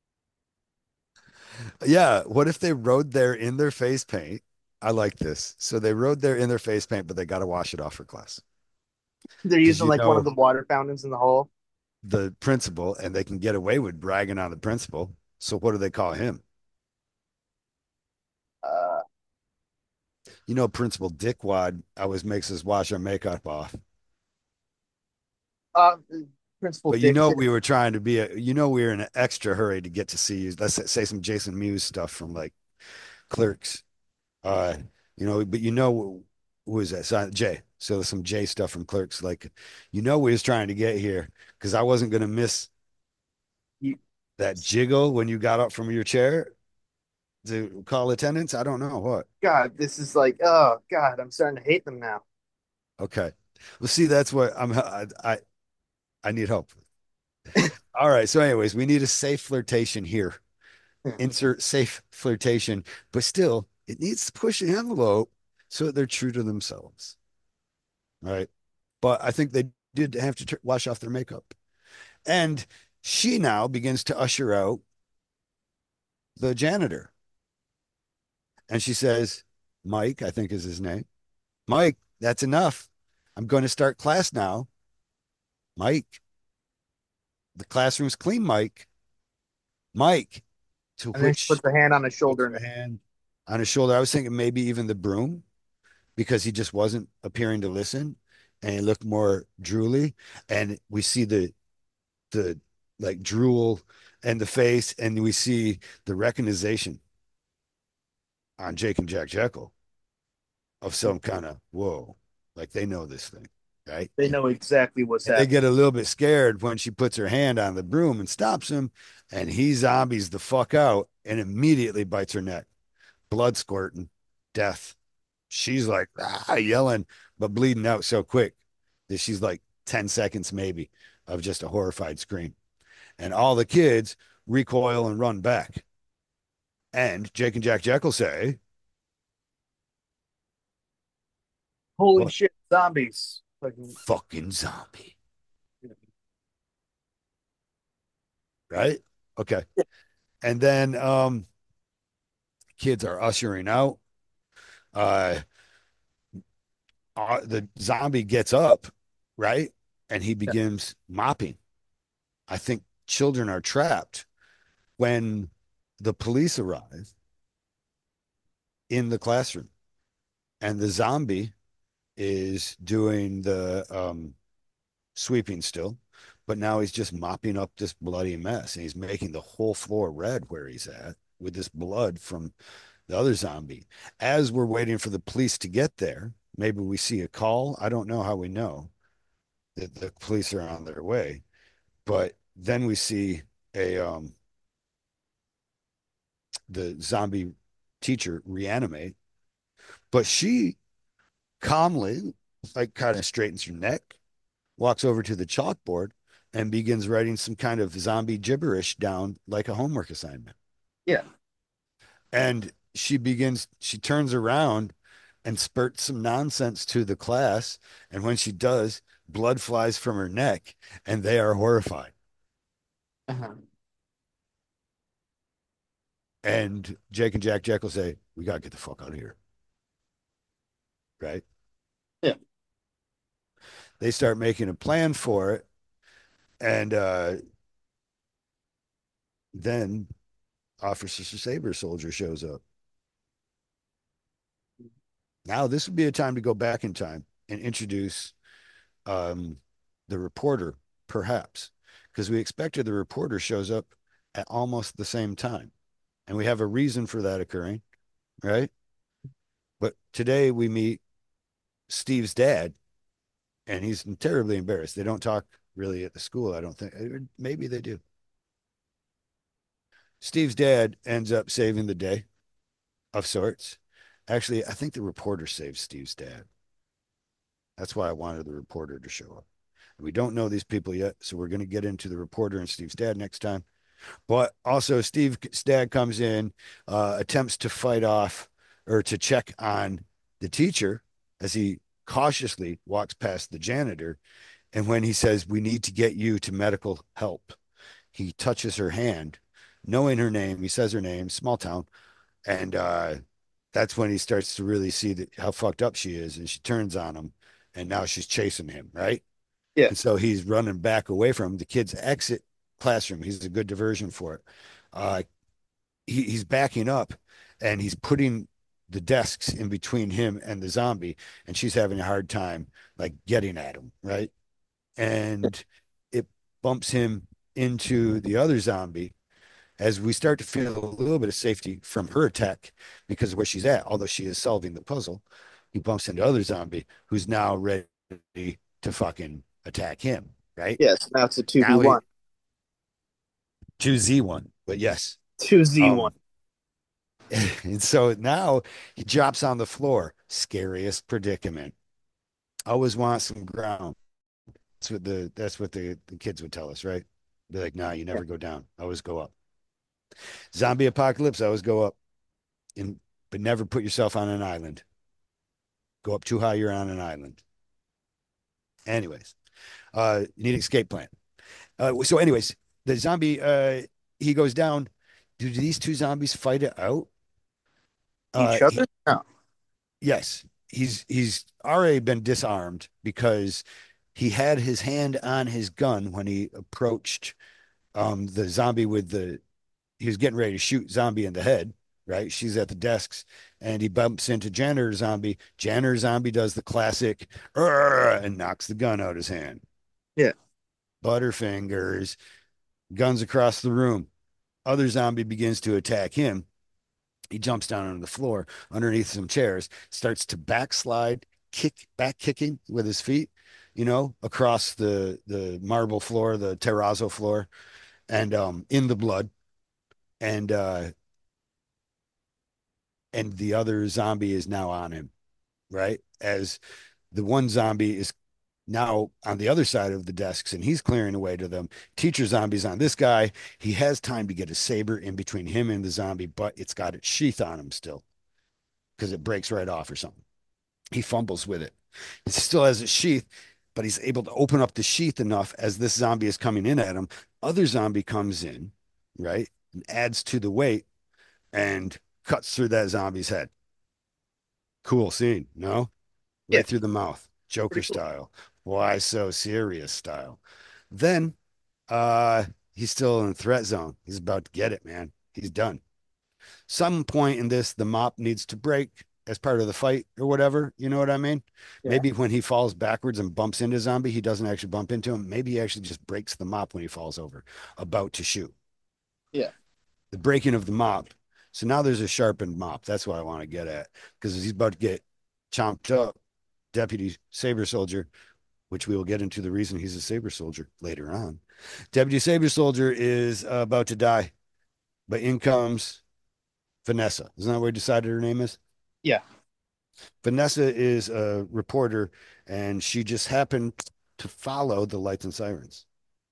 Yeah. What if they rode there in their face paint? I like this. So they rode there in their face paint, but they got to wash it off for class. they're Because using you like one of know the water fountains in the hall. the principal and they can get away with bragging on the principal. So what do they call him? Uh, You know, Principal Dickwad always makes us wash our makeup off. uh, Principal But you Dick. know, we were trying to be a, you know, we were in an extra hurry to get to see you. Let's say some Jason Mewes stuff from like Clerks. Uh, you know, but you know, who is that? So, Jay. So some Jay stuff from Clerks. Like, you know, we was trying to get here because I wasn't going to miss You, that jiggle when you got up from your chair to call attendance. I don't know what. God, this is like, oh God, I'm starting to hate them now. Okay. Well, see, that's what I'm, I, I, I need help. All right. So, anyways, we need a safe flirtation here. Insert safe flirtation, but still, it needs to push the envelope so that they're true to themselves. All right. But I think they did have to t- wash off their makeup. And she now begins to usher out the janitor. And she says, Mike, I think is his name. Mike, that's enough. I'm going to start class now. Mike, the classroom's clean, Mike. Mike, to And then she which puts a hand on his puts shoulder her and hand on his shoulder. I was thinking maybe even the broom because he just wasn't appearing to listen and he looked more drooly. And we see the the like drool and the face, and we see the recognition on Jake and Jack Jekyll of some kind of whoa, like they know this thing, right? they know exactly what's And they happening. get a little bit scared when she puts her hand on the broom and stops him, and he zombies the fuck out and immediately bites her neck, blood squirting, death. She's like ah, yelling, but bleeding out so quick that she's like ten seconds maybe of just a horrified scream. And all the kids recoil and run back. And Jake and Jack Jekyll say, Holy what? shit, zombies! Fucking, Fucking zombie. Right? Okay. And then um kids are ushering out. Uh, uh the zombie gets up, right? And he yeah. begins mopping. I think children are trapped when the police arrive in the classroom and the zombie is doing the um sweeping still, but now he's just mopping up this bloody mess and he's making the whole floor red where he's at with this blood from the other zombie. As we're waiting for the police to get there, maybe we see a call. I don't know how we know that the police are on their way, but then we see a um the zombie teacher reanimate, but she calmly like kind of straightens her neck, walks over to the chalkboard and begins writing some kind of zombie gibberish down like a homework assignment. Yeah. And she begins, she turns around and spurts some nonsense to the class. And when she does, blood flies from her neck and they are horrified. Uh-huh. And Jake and Jack Jekyll say, we got to get the fuck out of here. Right. Yeah. They start making a plan for it. And uh, then Officer Saber Soldier shows up. Now, this would be a time to go back in time and introduce um, the reporter, perhaps, because we expected the reporter shows up at almost the same time. And we have a reason for that occurring, right? But today we meet Steve's dad, and he's terribly embarrassed. They don't talk really at the school, I don't think. Maybe they do. Steve's dad ends up saving the day of sorts. Actually, I think the reporter saves Steve's dad. That's why I wanted the reporter to show up. We don't know these people yet, so we're going to get into the reporter and Steve's dad next time. But also, Steve's dad comes in, uh, attempts to fight off or to check on the teacher as he cautiously walks past the janitor. And when he says, "We need to get you to medical help," he touches her hand, knowing her name. He says her name, small town. And uh, that's when he starts to really see that how fucked up she is. And she turns on him. And now she's chasing him, right? Yeah. And so he's running back away from him. The kids exit classroom. He's a good diversion for it. Uh, he, he's backing up and he's putting the desks in between him and the zombie. And she's having a hard time like getting at him, right? And it bumps him into the other zombie as we start to feel a little bit of safety from her attack because of where she's at, although she is solving the puzzle. He bumps into other zombie who's now ready to fucking attack him, right? Yes, now it's a two v one. two z one, but yes. two z one. Um, and so now he drops on the floor. Scariest predicament. Always want some ground. That's what the that's what the, the kids would tell us, right? Be like, nah, you never yeah. go down. Always go up. Zombie apocalypse, always go up. In, but never put yourself on an island. Go up too high, you're on an island. Anyways, uh, you need an escape plan. Uh, so, anyways, the zombie, uh, he goes down. Do these two zombies fight it out? Each uh, other? He, no. Yes. He's he's already been disarmed because he had his hand on his gun when he approached um, the zombie with the, he was getting ready to shoot zombie in the head. Right, she's at the desks, and he bumps into janitor zombie. Janitor zombie does the classic, and knocks the gun out of his hand. Yeah, Butterfingers, guns across the room. Other zombie begins to attack him. He jumps down on the floor underneath some chairs, starts to backslide, kick, back kicking with his feet, you know, across the the marble floor, the terrazzo floor, and um in the blood, and uh. And the other zombie is now on him, right? As the one zombie is now on the other side of the desks and he's clearing away to them. Teacher zombie's on this guy. He has time to get a saber in between him and the zombie, but it's got its sheath on him still because it breaks right off or something. He fumbles with it. It still has its sheath, but he's able to open up the sheath enough as this zombie is coming in at him. Other zombie comes in, right? And adds to the weight and cuts through that zombie's head. Cool scene, no? Right yeah. through the mouth, Joker cool. style. Why so serious style? Then uh he's still in threat zone. He's about to get it, man. He's done. Some point in this, the mop needs to break as part of the fight or whatever. You know what I mean? Yeah. Maybe when he falls backwards and bumps into zombie, he doesn't actually bump into him. Maybe he actually just breaks the mop when he falls over, about to shoot. Yeah. The breaking of the mop. So now there's a sharpened mop. That's what I want to get at, because he's about to get chomped up. Deputy Saber Soldier, which we will get into the reason he's a Saber Soldier later on. Deputy Saber Soldier is uh, about to die, but in comes Vanessa. Isn't that what we decided her name is? Yeah. Vanessa is a reporter, and she just happened to follow the lights and sirens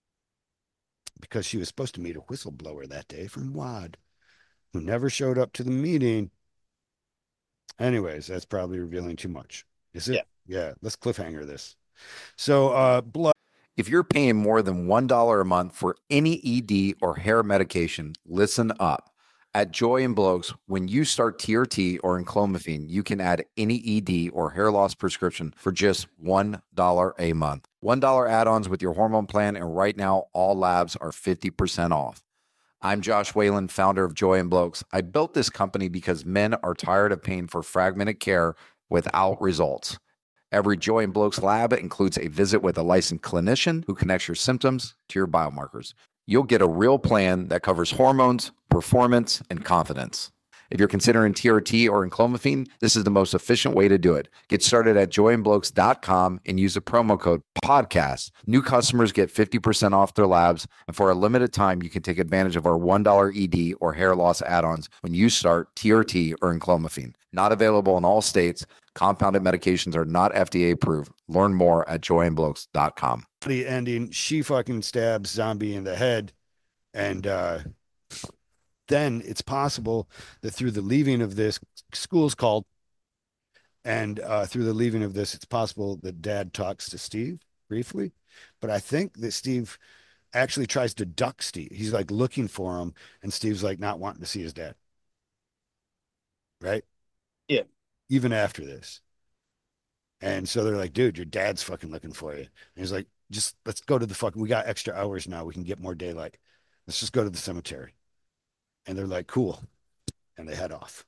because she was supposed to meet a whistleblower that day from W A D, who never showed up to the meeting. Anyways, that's probably revealing too much. Is it? Yeah. Yeah. Let's cliffhanger this. So, uh, blood. If you're paying more than one dollar a month for any E D or hair medication, listen up. At Joy and Blokes, when you start T R T or enclomiphene, you can add any E D or hair loss prescription for just one dollar a month. one dollar add-ons with your hormone plan, and right now, all labs are fifty percent off. I'm Josh Whalen, founder of Joy and Blokes. I built this company because men are tired of paying for fragmented care without results. Every Joy and Blokes lab includes a visit with a licensed clinician who connects your symptoms to your biomarkers. You'll get a real plan that covers hormones, performance, and confidence. If you're considering T R T or enclomiphene, this is the most efficient way to do it. Get started at joy and blokes dot com and use the promo code podcast. New customers get fifty percent off their labs, and for a limited time, you can take advantage of our one dollar E D or hair loss add-ons when you start T R T or enclomiphene. Not available in all states. Compounded medications are not F D A approved. Learn more at joy and blokes dot com. The ending, she fucking stabs Zombie in the head, and uh then it's possible that through the leaving of this, school's called, and uh, through the leaving of this, it's possible that Dad talks to Steve briefly. But I think that Steve actually tries to duck Steve. He's like looking for him, and Steve's like not wanting to see his dad. Right? Yeah. Even after this. And so they're like, dude, your dad's fucking looking for you. And he's like, just let's go to the fucking, we got extra hours now. We can get more daylight. Let's just go to the cemetery. And they're like, cool. And they head off.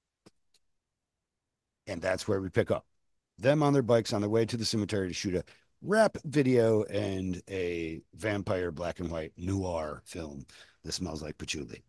And that's where we pick up them on their bikes on their way to the cemetery to shoot a rap video and a vampire black and white noir film that smells like patchouli.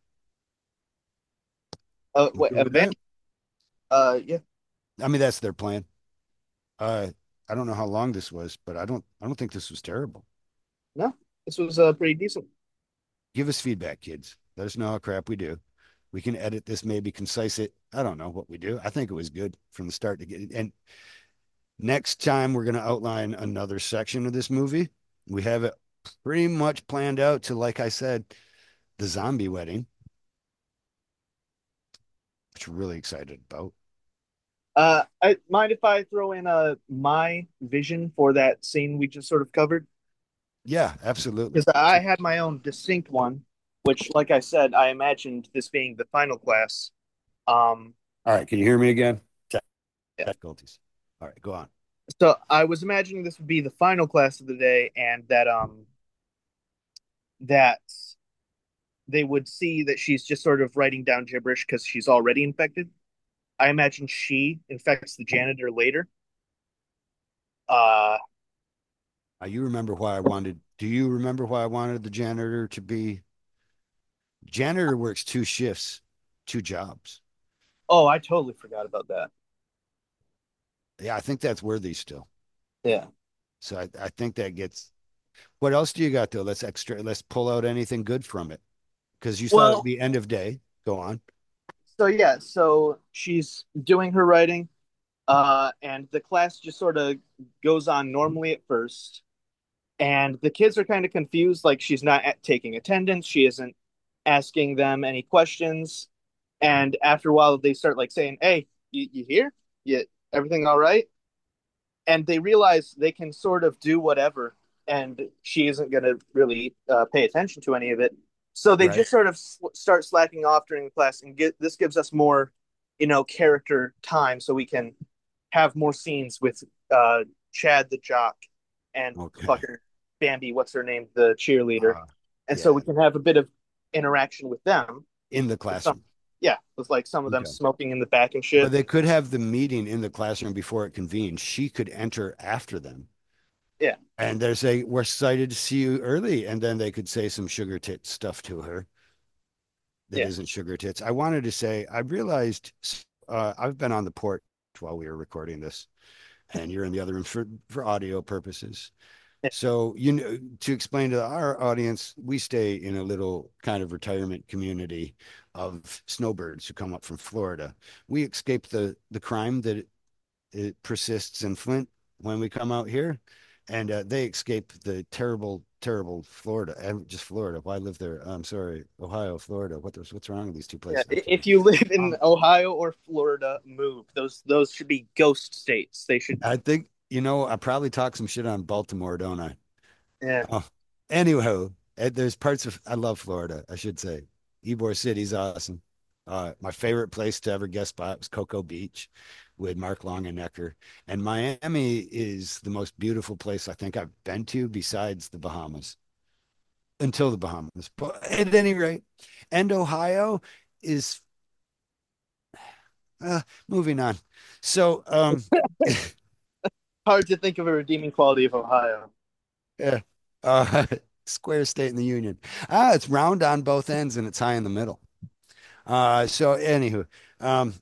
Uh, wait, a van- uh, yeah. I mean, that's their plan. Uh, I don't know how long this was, but I don't, I don't think this was terrible. No, this was uh, pretty decent. Give us feedback, kids. Let us know how crap we do. We can edit this, maybe concise it. I don't know what we do. I think it was good from the start to get it. And next time we're going to outline another section of this movie. We have it pretty much planned out to, like I said, the zombie wedding, which we're really excited about. Uh, I mind if I throw in uh my vision for that scene we just sort of covered? Yeah, absolutely. Because I had my own distinct one, which, like I said, I imagined this being the final class. Um, All right, can you hear me again? Yeah. Difficulties. All right, go on. So I was imagining this would be the final class of the day, and that um that they would see that she's just sort of writing down gibberish because she's already infected. I imagine she infects the janitor later. Uh, Uh, you remember why I wanted, do you remember why I wanted the janitor to be? Janitor works two shifts, two jobs. oh, I totally forgot about that. Yeah, I think that's worthy still. Yeah. So I, I think that gets, what else do you got though? Let's extra, let's pull out anything good from it. Because you saw Well- at the end of day. Go on. So yeah, so she's doing her writing, uh, and the class just sort of goes on normally at first, and the kids are kind of confused, like she's not at taking attendance, she isn't asking them any questions, and after a while they start like saying, "Hey, you, you here? You everything all right?" And they realize they can sort of do whatever, and she isn't going to really uh, pay attention to any of it. So they Right. just sort of sl- start slacking off during the class, and get this gives us more, you know, character time, so we can have more scenes with uh, Chad the jock and Okay. fucker Bambi, what's her name, the cheerleader, Uh, and yeah. so we can have a bit of interaction with them. in the classroom. Yeah, with like some of them Okay. smoking in the back and shit. But they could have the meeting in the classroom before it convened. She could enter after them. Yeah. And they're saying, we're excited to see you early. And then they could say some sugar tit stuff to her that Yeah. not sugar tits. I wanted to say, I realized uh, I've been on the porch while we were recording this, and you're in the other room for, for audio purposes. Yeah. So, you know, to explain to our audience, we stay in a little kind of retirement community of snowbirds who come up from Florida. We escape the the crime that it, it persists in Flint when we come out here, and uh, they escape the terrible, terrible Florida. And just Florida. Why live there? I'm sorry, Ohio, Florida. What what's wrong with these two Yeah, places? if you live in Um, Ohio or Florida, move. Those those should be ghost states. They should. I think you know I probably talk some shit on Baltimore, don't I? Yeah. Oh, anyhow, eh, there's parts of I love Florida. I should say, Ybor City's awesome. Uh, my favorite place to ever guest spot was Cocoa Beach with Mark Longenecker, and Miami is the most beautiful place I think I've been to besides the Bahamas. Until the Bahamas, but at any rate, and Ohio is uh, moving on. So, um, Hard to think of a redeeming quality of Ohio. Yeah. Uh, square state in the Union. Ah, it's round on both ends and it's high in the middle. Uh, so anywho, um,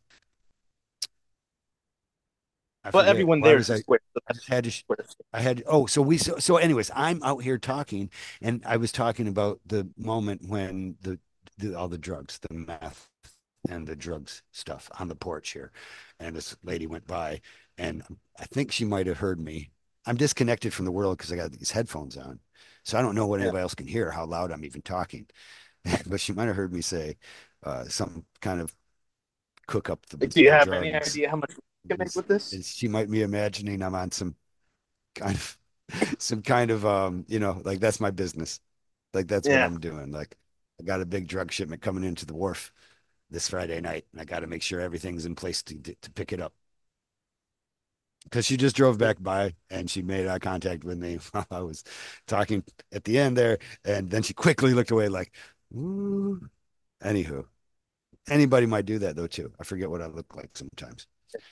I But forget everyone why there was is a I, square, so I that's just had to, sh- square. I had, oh, so we, so, so anyways, I'm out here talking and I was talking about the moment when the, the, all the drugs, the meth and the drugs stuff on the porch here. And this lady went by and I think she might have heard me. I'm disconnected from the world because I got these headphones on. So I don't know what Yeah. anybody else can hear, how loud I'm even talking. But she might have heard me say uh, some kind of cook up the, Like, do you the have any drugs. idea how much we can make with this? She might be imagining I'm on some kind of some kind of um, you know, like that's my business. Like that's what Yeah. I'm doing. Like I got a big drug shipment coming into the wharf this Friday night, and I got to make sure everything's in place to to pick it up. Because she just drove back by and she made eye contact with me while I was talking at the end there, and then she quickly looked away, like, ooh. Anywho, anybody might do that though too. I forget what I look like sometimes.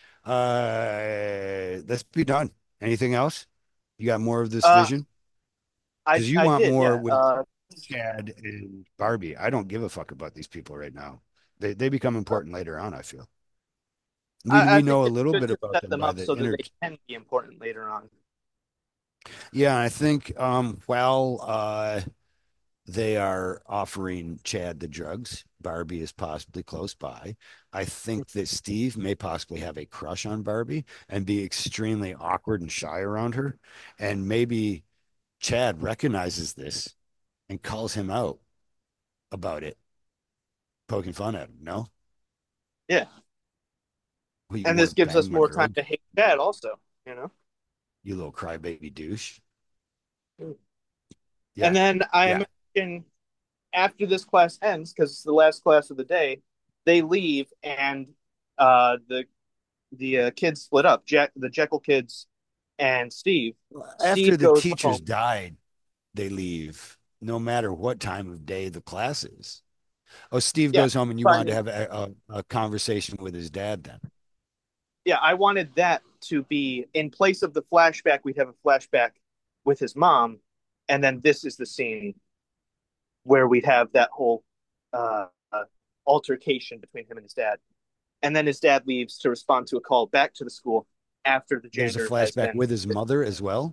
Uh, let's be done. Anything else? You got more of this Uh, vision? I Because you I want did, more yeah. with Uh, Chad and Barbie. I don't give a fuck about these people right now. They they become important later on, I feel. We I, I we think know a it's little good bit to about set them them by up the so that inner. they can be important later on. Yeah, I think um while uh they are offering Chad the drugs, Barbie is possibly close by. I think that Steve may possibly have a crush on Barbie and be extremely awkward and shy around her. And maybe Chad recognizes this and calls him out about it, poking fun at him. No, Yeah. well, you And this want to gives bang us my more time girl, to hate Chad also, you know? you little crybaby douche. And Yeah, then I yeah. imagine after this class ends, because it's the last class of the day, they leave and uh, the the uh, kids split up. Jack, the Jekyll kids, and Steve. After Steve the goes teachers home. died, they leave, no matter what time of day the class is. Oh, Steve Yeah, goes home and you wanted to finding. have a, a, a conversation with his dad then. Yeah, I wanted that to be in place of the flashback. We'd have a flashback with his mom, and then this is the scene where we'd have that whole uh, uh, altercation between him and his dad. And then his dad leaves to respond to a call back to the school after the There's a janitor has flashback been. with his mother as well.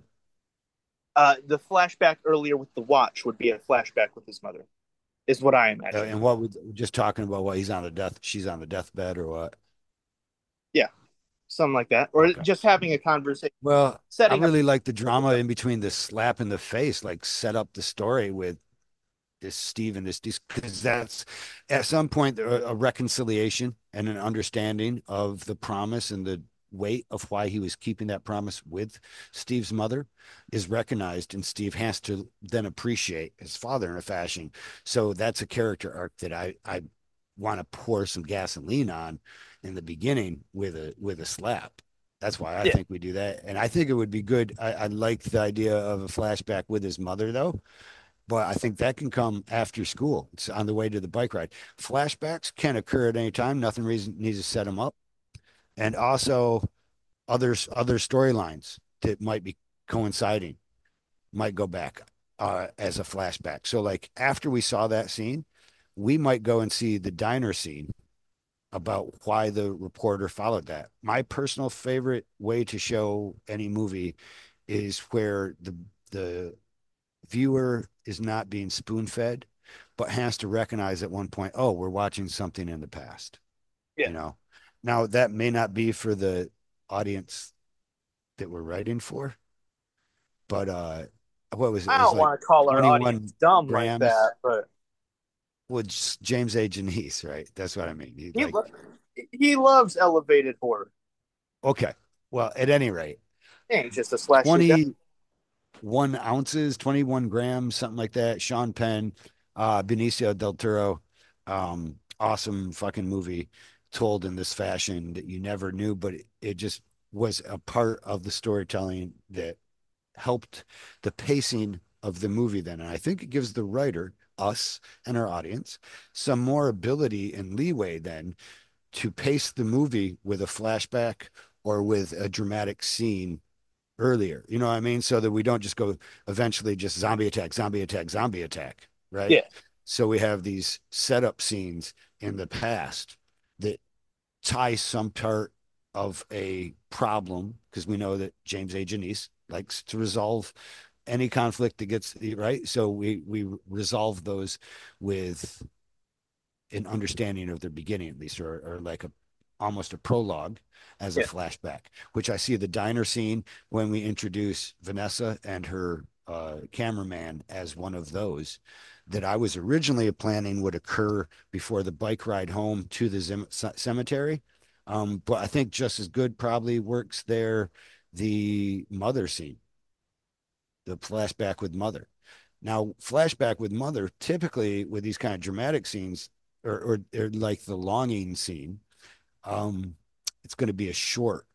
Uh, the flashback earlier with the watch would be a flashback with his mother, is what I Uh, imagine. and what we just talking about what he's on the death, she's on the deathbed or what? Yeah, something like that, or Okay. just having a conversation, Well, I setting up. really like the drama in between the slap in the face, like set up the story with this Steve and this because that's at some point a, a reconciliation and an understanding of the promise and the weight of why he was keeping that promise with Steve's mother is recognized, and Steve has to then appreciate his father in a fashion. So that's a character arc that I I want to pour some gasoline on in the beginning with a with a slap. That's why I Yeah, think we do that, and I think it would be good. I, I like the idea of a flashback with his mother, though, but I think that can come after school. It's on the way to the bike ride. Flashbacks can occur at any time. Nothing reason needs to set them up. And also others other storylines that might be coinciding might go back uh, as a flashback. So like after we saw that scene, we might go and see the diner scene about why the reporter followed that. My personal favorite way to show any movie is where the the viewer is not being spoon fed, but has to recognize at one point, oh, we're watching something in the past, yeah. you know? Now, that may not be for the audience that we're writing for, but uh, what was it? I It was don't like want to call our audience twenty-one dumb like grams that, but with James A. Janice, right? That's what I mean. He, he like, lo- he loves elevated horror. okay. Well, at any rate, He ain't just a slasher guy. twenty-one ounces, twenty-one grams, something like that. Sean Penn, uh, Benicio del Toro, um, awesome fucking movie told in this fashion that you never knew, but it, it just was a part of the storytelling that helped the pacing of the movie then. And I think it gives the writer, us and our audience, some more ability and leeway then to pace the movie with a flashback or with a dramatic scene earlier. You know what I mean? So that we don't just go eventually just zombie attack, zombie attack, zombie attack, right? Yeah. So we have these setup scenes in the past that tie some part of a problem because we know that James A. Janice likes to resolve any conflict that gets right. So we we resolve those with an understanding of their beginning at least, or, or like a almost a prologue as a Yeah. flashback, which I see the diner scene when we introduce Vanessa and her uh, cameraman as one of those that I was originally planning would occur before the bike ride home to the zem- cemetery. Um, but I think just as good probably works there the mother scene, the flashback with mother. Now, flashback with mother, typically with these kind of dramatic scenes, or, or, or like the longing scene, um, it's going to be a short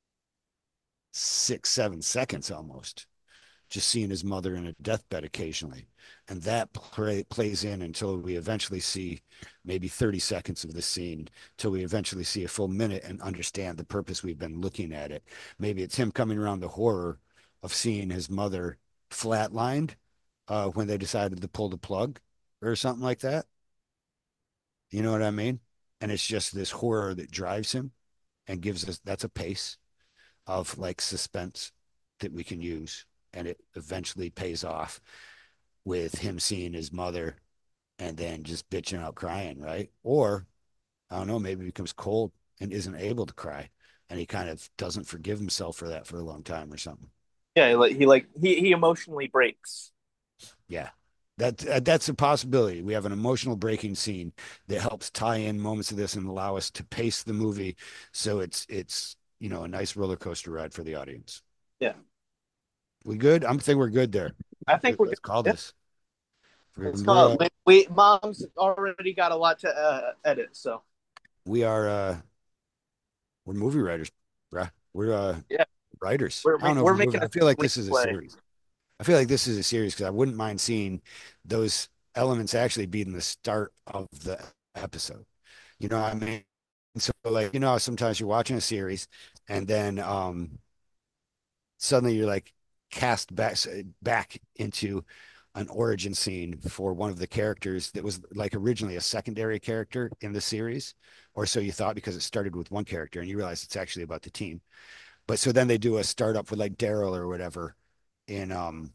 six, seven seconds almost, just seeing his mother in a deathbed occasionally. And that play, plays in until we eventually see maybe thirty seconds of the scene, till we eventually see a full minute and understand the purpose we've been looking at it. Maybe it's him coming around the horror of seeing his mother flatlined uh, when they decided to pull the plug or something like that. You know what I mean? And it's just this horror that drives him and gives us that's a pace of like suspense that we can use. And it eventually pays off with him seeing his mother and then just bitching out crying, right? Or I don't know, maybe he becomes cold and isn't able to cry. And he kind of doesn't forgive himself for that for a long time or something. Yeah. He like he like he he emotionally breaks. Yeah. That, uh, that's a possibility. We have an emotional breaking scene that helps tie in moments of this and allow us to pace the movie so it's it's you know a nice roller coaster ride for the audience. Yeah. We good? I'm think we're good there. I think we're good. Let's call Yeah. this. It's We're uh, called. We, we mom's already got a lot to uh, edit, so we are uh we're movie writers, bruh. We're uh yeah, writers. we're I don't know if we're we're movie. making a I feel like this is a screenplay. series. I feel like this is a series because I wouldn't mind seeing those elements actually be in the start of the episode. You know what I mean? So like, you know, sometimes you're watching a series and then um suddenly you're like cast back back into an origin scene for one of the characters that was like originally a secondary character in the series, or so you thought because it started with one character and you realize it's actually about the team. But so then they do a startup with like Daryl or whatever in um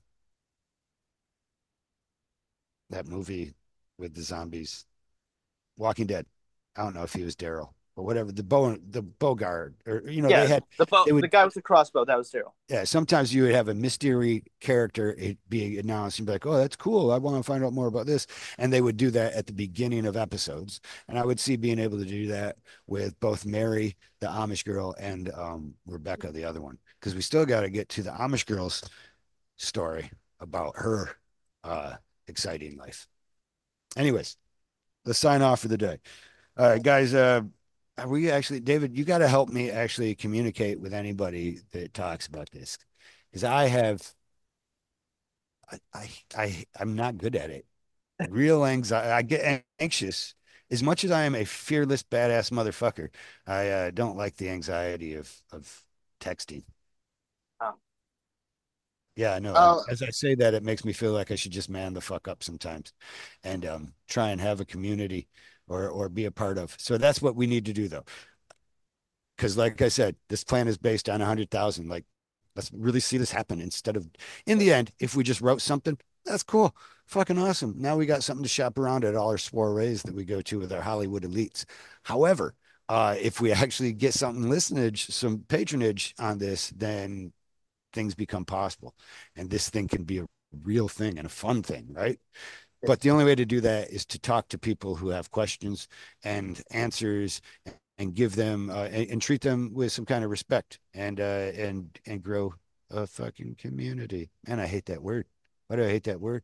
that movie with the zombies, Walking Dead. I don't know if he was Daryl or whatever. The bow, the Bogard, or you know, they Yeah, had the boat, they the would. guy with the crossbow, that was Daryl. Yeah, sometimes you would have a mystery character it being announced and be like, "Oh, that's cool. I want to find out more about this." And they would do that at the beginning of episodes. And I would see being able to do that with both Mary, the Amish girl, and um, Rebecca, the other one, because we still got to get to the Amish girl's story about her uh, exciting life. Anyways, let's sign off for the day. All right, guys. Uh, are we actually, David, you got to help me actually communicate with anybody that talks about this because I have, I, I, I, I'm not good at it. Real anxiety. I get anxious as much as I am a fearless, badass motherfucker. I uh, don't like the anxiety of of texting. Um, Yeah, I know. And uh, as I say that, it makes me feel like I should just man the fuck up sometimes and um, try and have a community or or be a part of. So that's what we need to do, though. Because, like I said, this plan is based on a hundred thousand. Like, let's really see this happen instead of, in the end, if we just wrote something, that's cool, fucking awesome. Now we got something to shop around at all our soirees that we go to with our Hollywood elites. However, uh, if we actually get something listenage, some patronage on this, then things become possible, and this thing can be a real thing and a fun thing, right? But the only way to do that is to talk to people who have questions and answers and give them uh, and, and treat them with some kind of respect and uh, and and grow a fucking community. Man, I hate that word. Why do I hate that word?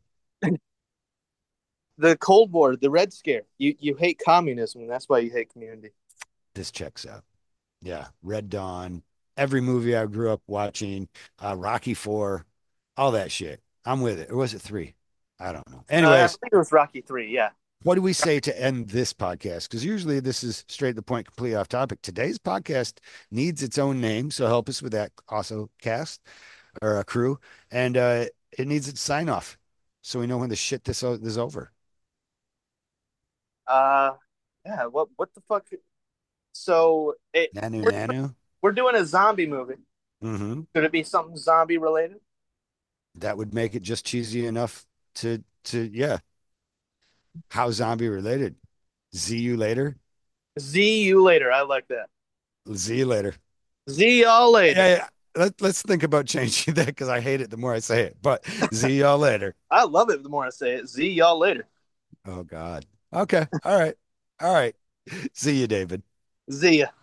the Cold War, the Red Scare. You you hate communism, and that's why you hate community. This checks out. Yeah, Red Dawn, every movie I grew up watching, uh, Rocky Four, all that shit. I'm with it. Or was it three? I don't know. Uh, I Anyways, think it was Rocky Three. Yeah. what do we say to end this podcast? Because usually this is straight to the point, completely off topic. Today's podcast needs its own name, so help us with that. Also, cast or a crew, and uh, it needs its sign off, so we know when the shit this o- is over. Uh, yeah. What what the fuck? So it Nanu we're nanu. we're doing a zombie movie. Hmm. Could it be something zombie related? That would make it just cheesy enough to to yeah. How zombie related? See you later. See you later. I like that. See you later. See y'all later. Yeah, yeah. Let, let's think about changing that because I hate it the more I say it. But see y'all later. I love it the more I say it. See y'all later. Oh God. Okay. All right. All right. See you, David. See ya.